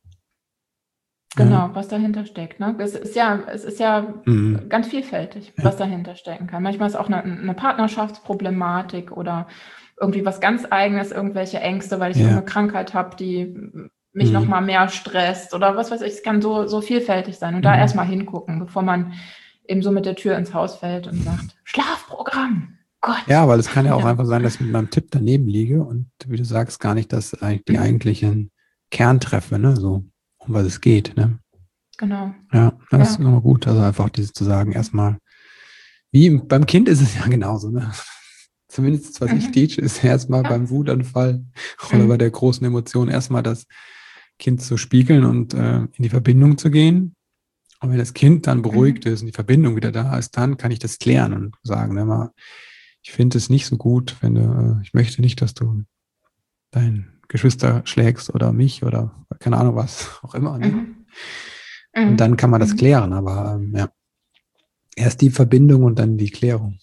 Genau, Ja. was dahinter steckt. Ne? Es ist ja, es ist ja Mhm. ganz vielfältig, Ja. was dahinter stecken kann. Manchmal ist auch eine, eine Partnerschaftsproblematik oder irgendwie was ganz Eigenes, irgendwelche Ängste, weil ich Ja. irgendeine Krankheit habe, die mich Mhm. noch mal mehr stresst oder was weiß ich. Es kann so, so vielfältig sein. Und da Mhm. erstmal hingucken, bevor man eben so mit der Tür ins Haus fällt und sagt, Schlafprogramm, Gott. Ja, weil es kann ja auch Ja. einfach sein, dass ich mit meinem Tipp daneben liege und wie du sagst, gar nicht das eigentlich die Mhm. eigentlichen Kern treffe, ne? So, um was es geht, ne? Genau. Ja, das Ja. ist immer gut. Also einfach dieses zu sagen, erstmal, wie im- beim Kind ist es ja genauso, ne? Zumindest, was ich Mhm. teach, ist erstmal Ja. beim Wutanfall oder Mhm. bei der großen Emotion erstmal das Kind zu spiegeln und äh, in die Verbindung zu gehen. Und wenn das Kind dann beruhigt Mhm. ist und die Verbindung wieder da ist, dann kann ich das klären und sagen, ne, mal, ich finde es nicht so gut, wenn du, äh, ich möchte nicht, dass du deinen Geschwister schlägst oder mich oder keine Ahnung was auch immer. Ne? Mhm. Und dann kann man das Mhm. klären, aber ähm, ja, erst die Verbindung und dann die Klärung.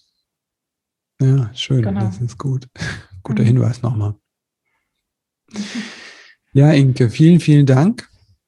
Ja, schön, Genau. das ist gut. Guter Mhm. Hinweis nochmal. Mhm. Ja, Inke, vielen, vielen Dank.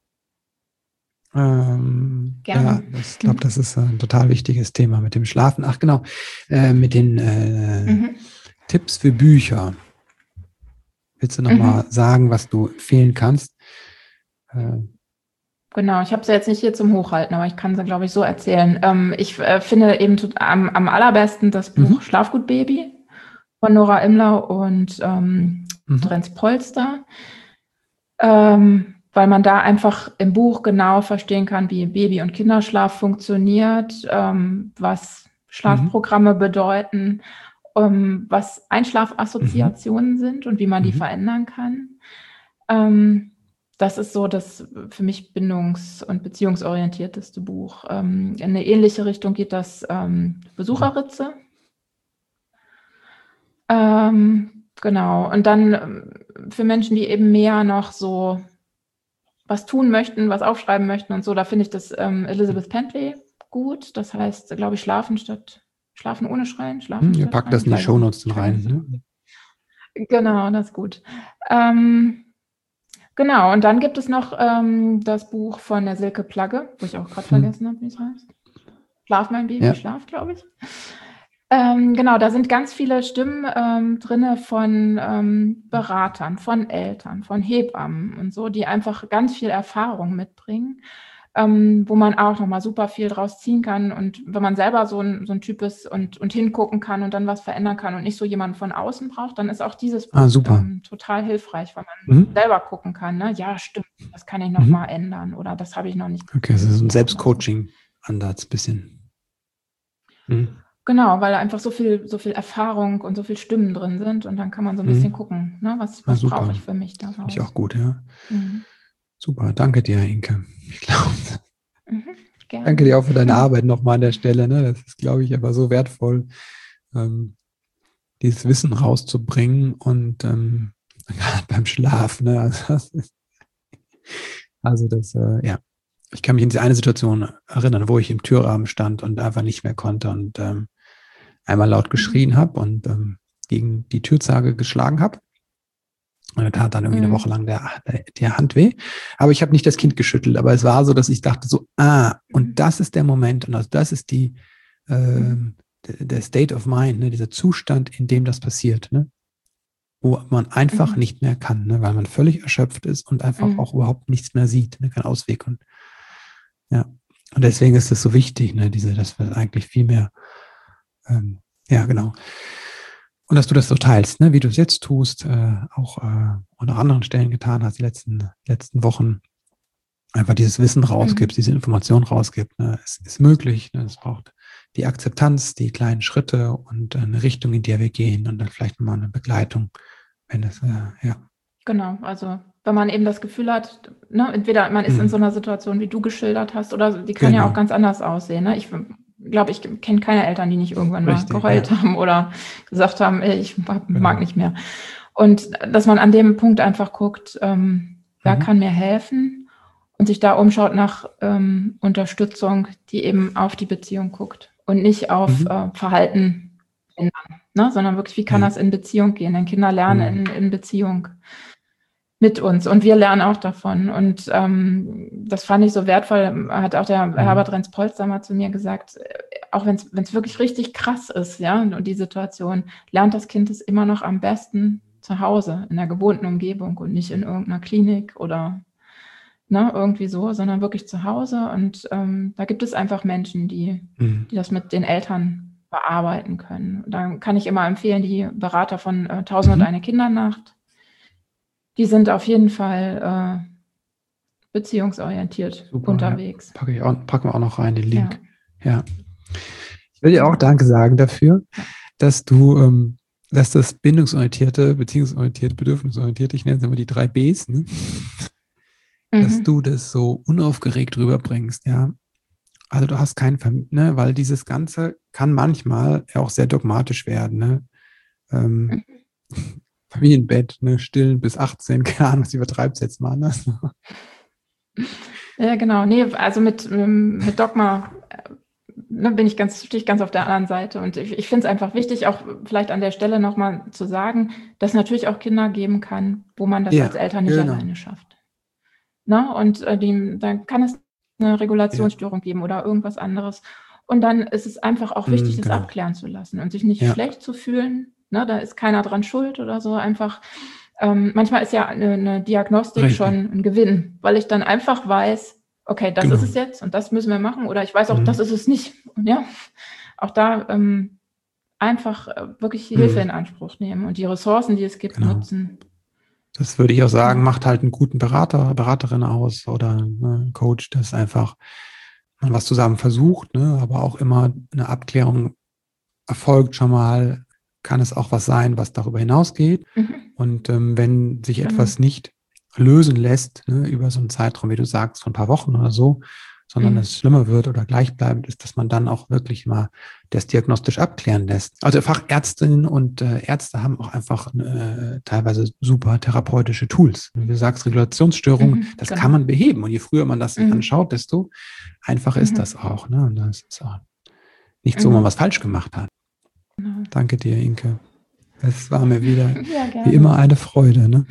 Ähm, Gerne. ja, das, ich glaube, das ist ein total wichtiges Thema mit dem Schlafen. Ach genau, äh, mit den äh, Mhm. Tipps für Bücher. Willst du nochmal Mhm. sagen, was du empfehlen kannst? Äh, Genau, ich habe sie jetzt nicht hier zum Hochhalten, aber ich kann sie, glaube ich, so erzählen. Ähm, ich äh, finde eben tot- am, am allerbesten das Buch Mhm. Schlafgut-Baby von Nora Imler und ähm, Mhm. Drenz Polster, ähm, weil man da einfach im Buch genau verstehen kann, wie Baby- und Kinderschlaf funktioniert, ähm, was Mhm. Schlafprogramme bedeuten, ähm, was Mhm. Einschlafassoziationen sind und wie man die Mhm. verändern kann. Ähm, das ist so das für mich bindungs- und beziehungsorientierteste Buch. Ähm, in eine ähnliche Richtung geht das ähm, Mhm. Besucherritze. Ähm, genau. Und dann ähm, für Menschen, die eben mehr noch so was tun möchten, was aufschreiben möchten und so, da finde ich das ähm, Elizabeth Pentley gut. Das heißt, glaube ich, schlafen statt schlafen ohne Schreien, schlafen Mhm. Wir statt packen Schreien. das Ich in die weiß es nicht. Shownotes dann Ich vergesse rein. es immer. Ne? Genau, das ist gut. Ähm, genau, und dann gibt es noch ähm, das Buch von der Silke Plagge, wo ich auch gerade Mhm. vergessen habe, wie es heißt. Schlaf, mein Baby, Ja. schlaf, glaube ich. Ähm, genau, da sind ganz viele Stimmen ähm, drin von ähm, Beratern, von Eltern, von Hebammen und so, die einfach ganz viel Erfahrung mitbringen, ähm, wo man auch nochmal super viel draus ziehen kann. Und wenn man selber so ein, so ein Typ ist und, und hingucken kann und dann was verändern kann und nicht so jemanden von außen braucht, dann ist auch dieses Ah, Buch super. ähm, total hilfreich, weil man Mhm. selber gucken kann, ne? Ja, stimmt, das kann ich nochmal Mhm. ändern oder das habe ich noch nicht Okay, das gesehen ist ein hier oder so. Selbstcoaching-Ansatz bisschen. Mhm. Genau, weil da einfach so viel so viel Erfahrung und so viel Stimmen drin sind und dann kann man so 'n bisschen Mhm. gucken, ne, was Na was brauche super. ich für mich Das finde ich auch daraus? gut, ja. Mhm. Super, danke dir, Inke. Ich glaube, Mhm, danke dir gerne. auch für deine Arbeit nochmal an der Stelle. Ne? Das ist, glaube ich, aber so wertvoll, ähm, dieses Wissen rauszubringen und ähm, gerade beim Schlaf. Ne? Also das, ist, also das äh, ja, ich kann mich in diese eine Situation erinnern, wo ich im Türrahmen stand und einfach nicht mehr konnte und ähm, einmal laut Mhm. geschrien habe und ähm, gegen die Türzage geschlagen habe. Und da tat dann irgendwie eine Woche Mhm. lang der, der, der Hand weh. Aber ich habe nicht das Kind geschüttelt. Aber es war so, dass ich dachte so, ah, und Mhm. das ist der Moment. Und also das ist die, Mhm. ähm, der, der State of Mind, ne, dieser Zustand, in dem das passiert, ne, wo man einfach Mhm. nicht mehr kann, ne, weil man völlig erschöpft ist und einfach Mhm. auch überhaupt nichts mehr sieht, ne, kein Ausweg. Und ja, und deswegen ist es so wichtig, ne, diese, dass wir eigentlich viel mehr, ähm, ja, genau. Und dass du das so teilst, ne, wie du es jetzt tust, äh, auch äh, und an anderen Stellen getan hast, die letzten, letzten Wochen, einfach dieses Wissen rausgibst, Mhm. diese Information rausgibst. Ne, es ist möglich, ne, es braucht die Akzeptanz, die kleinen Schritte und eine Richtung, in der wir gehen und dann vielleicht mal eine Begleitung, wenn es, äh, ja. Genau, also, wenn man eben das Gefühl hat, ne, entweder man ist in so Mhm. 'ner Situation, wie du geschildert hast, oder die kann ja auch Genau, ganz anders aussehen, ne? Ich glaube, ich kenne keine Eltern, die nicht irgendwann mal richtig, ja, geheult haben oder gesagt haben: „Ey, ich mag mag genau. nicht mehr.“ Und dass man an dem Punkt einfach guckt, ähm, wer Mhm. kann mir helfen und sich da umschaut nach ähm, Unterstützung, die eben auf die Beziehung guckt und nicht auf Mhm. äh, Verhalten ändern, ne, sondern wirklich, wie kann Ja. das in Beziehung gehen? Denn Kinder lernen Mhm. in in Beziehung mit uns und wir lernen auch davon. Und ähm, das fand ich so wertvoll, hat auch der Mhm. Herbert Renz-Polster mal zu mir gesagt, äh, auch wenn es wirklich richtig krass ist, ja, und die Situation, lernt das Kind es immer noch am besten zu Hause, in der gewohnten Umgebung und nicht in irgendeiner Klinik oder ne, irgendwie so, sondern wirklich zu Hause. Und ähm, da gibt es einfach Menschen, die, Mhm. die das mit den Eltern bearbeiten können. Da kann ich immer empfehlen, die Berater von äh, Tausend und Mhm. eine Kindernacht, die sind auf jeden Fall äh, beziehungsorientiert Super, ja. unterwegs. Packe ich auch, packen wir auch noch rein, den Ja, Link. Ja. Ich will dir auch genau. Danke sagen dafür, Ja. dass du, ähm, dass das bindungsorientierte, beziehungsorientierte, bedürfnisorientierte, ich nenne es immer die drei Bs, ne? Dass du Mhm. das so unaufgeregt rüberbringst, ja. Also du hast keinen, Verm ne, weil dieses Ganze kann manchmal ja auch sehr dogmatisch werden, ne? Ähm, Mhm. Familienbett, ne, stillen bis achtzehn, keine Ahnung, was übertreibst jetzt mal, ne? Ja, genau. Nee, also mit, ähm, mit Dogma äh, ne, bin ich ganz, stehe ich ganz auf der anderen Seite. Und ich, ich finde es einfach wichtig, auch vielleicht an der Stelle nochmal zu sagen, dass es natürlich auch Kinder geben kann, wo man das als Ja, Eltern nicht genau. alleine schafft. Ne? Und äh, die, dann kann es eine Ja, Regulationsstörung geben oder irgendwas anderes. Und dann ist es einfach auch wichtig, mm, das genau. abklären zu lassen und sich nicht Ja, schlecht zu fühlen. Ne? Da ist keiner dran schuld oder so. Einfach, ähm, manchmal ist ja eine, eine Diagnostik richtig. schon ein Gewinn, weil ich dann einfach weiß, okay, das ist Genau. es jetzt und das müssen wir machen oder ich weiß auch, das Mhm. ist es nicht. Und ja, auch da ähm, einfach äh, wirklich die Hilfe Mhm. in Anspruch nehmen und die Ressourcen, die es gibt, Genau. nutzen. Das würde ich auch sagen, Ja. macht halt einen guten Berater, Beraterin aus oder, ne, Coach, dass einfach man was zusammen versucht, ne, aber auch immer eine Abklärung erfolgt schon mal. Kann es auch was sein, was darüber hinausgeht? Mhm. Und ähm, wenn sich Genau. etwas nicht lösen lässt, ne, über so einen Zeitraum, wie du sagst, von ein paar Wochen oder so, sondern Mhm. es schlimmer wird oder gleichbleibend ist, dass man dann auch wirklich mal das diagnostisch abklären lässt. Also Fachärztinnen und äh, Ärzte haben auch einfach äh, teilweise super therapeutische Tools. Wie du sagst, Regulationsstörungen, Mhm. das kann Genau. man beheben. Und je früher man das sich Mhm. anschaut, desto einfacher ist Mhm. das auch. Ne? Und das ist auch nicht so, man Mhm. was falsch gemacht hat. Genau. Danke dir, Inke. Es war mir wieder Ja, wie gerne. immer eine Freude. Ne?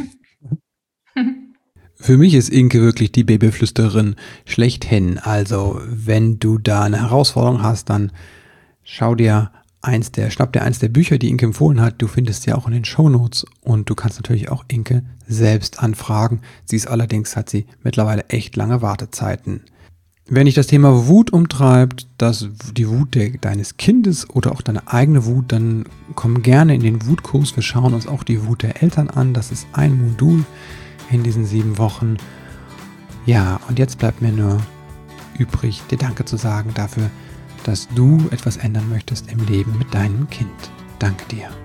Für mich ist Inke wirklich die Babyflüsterin schlechthin. Also, wenn du da eine Herausforderung hast, dann schau dir eins der, schnapp dir eins der Bücher, die Inke empfohlen hat. Du findest sie auch in den Shownotes und du kannst natürlich auch Inke selbst anfragen. Sie ist allerdings, hat sie mittlerweile echt lange Wartezeiten. Wenn dich das Thema Wut umtreibt, das, die Wut der, deines Kindes oder auch deine eigene Wut, dann komm gerne in den Wutkurs. Wir schauen uns auch die Wut der Eltern an. Das ist ein Modul in diesen sieben Wochen. Ja, und jetzt bleibt mir nur übrig, dir Danke zu sagen dafür, dass du etwas ändern möchtest im Leben mit deinem Kind. Danke dir.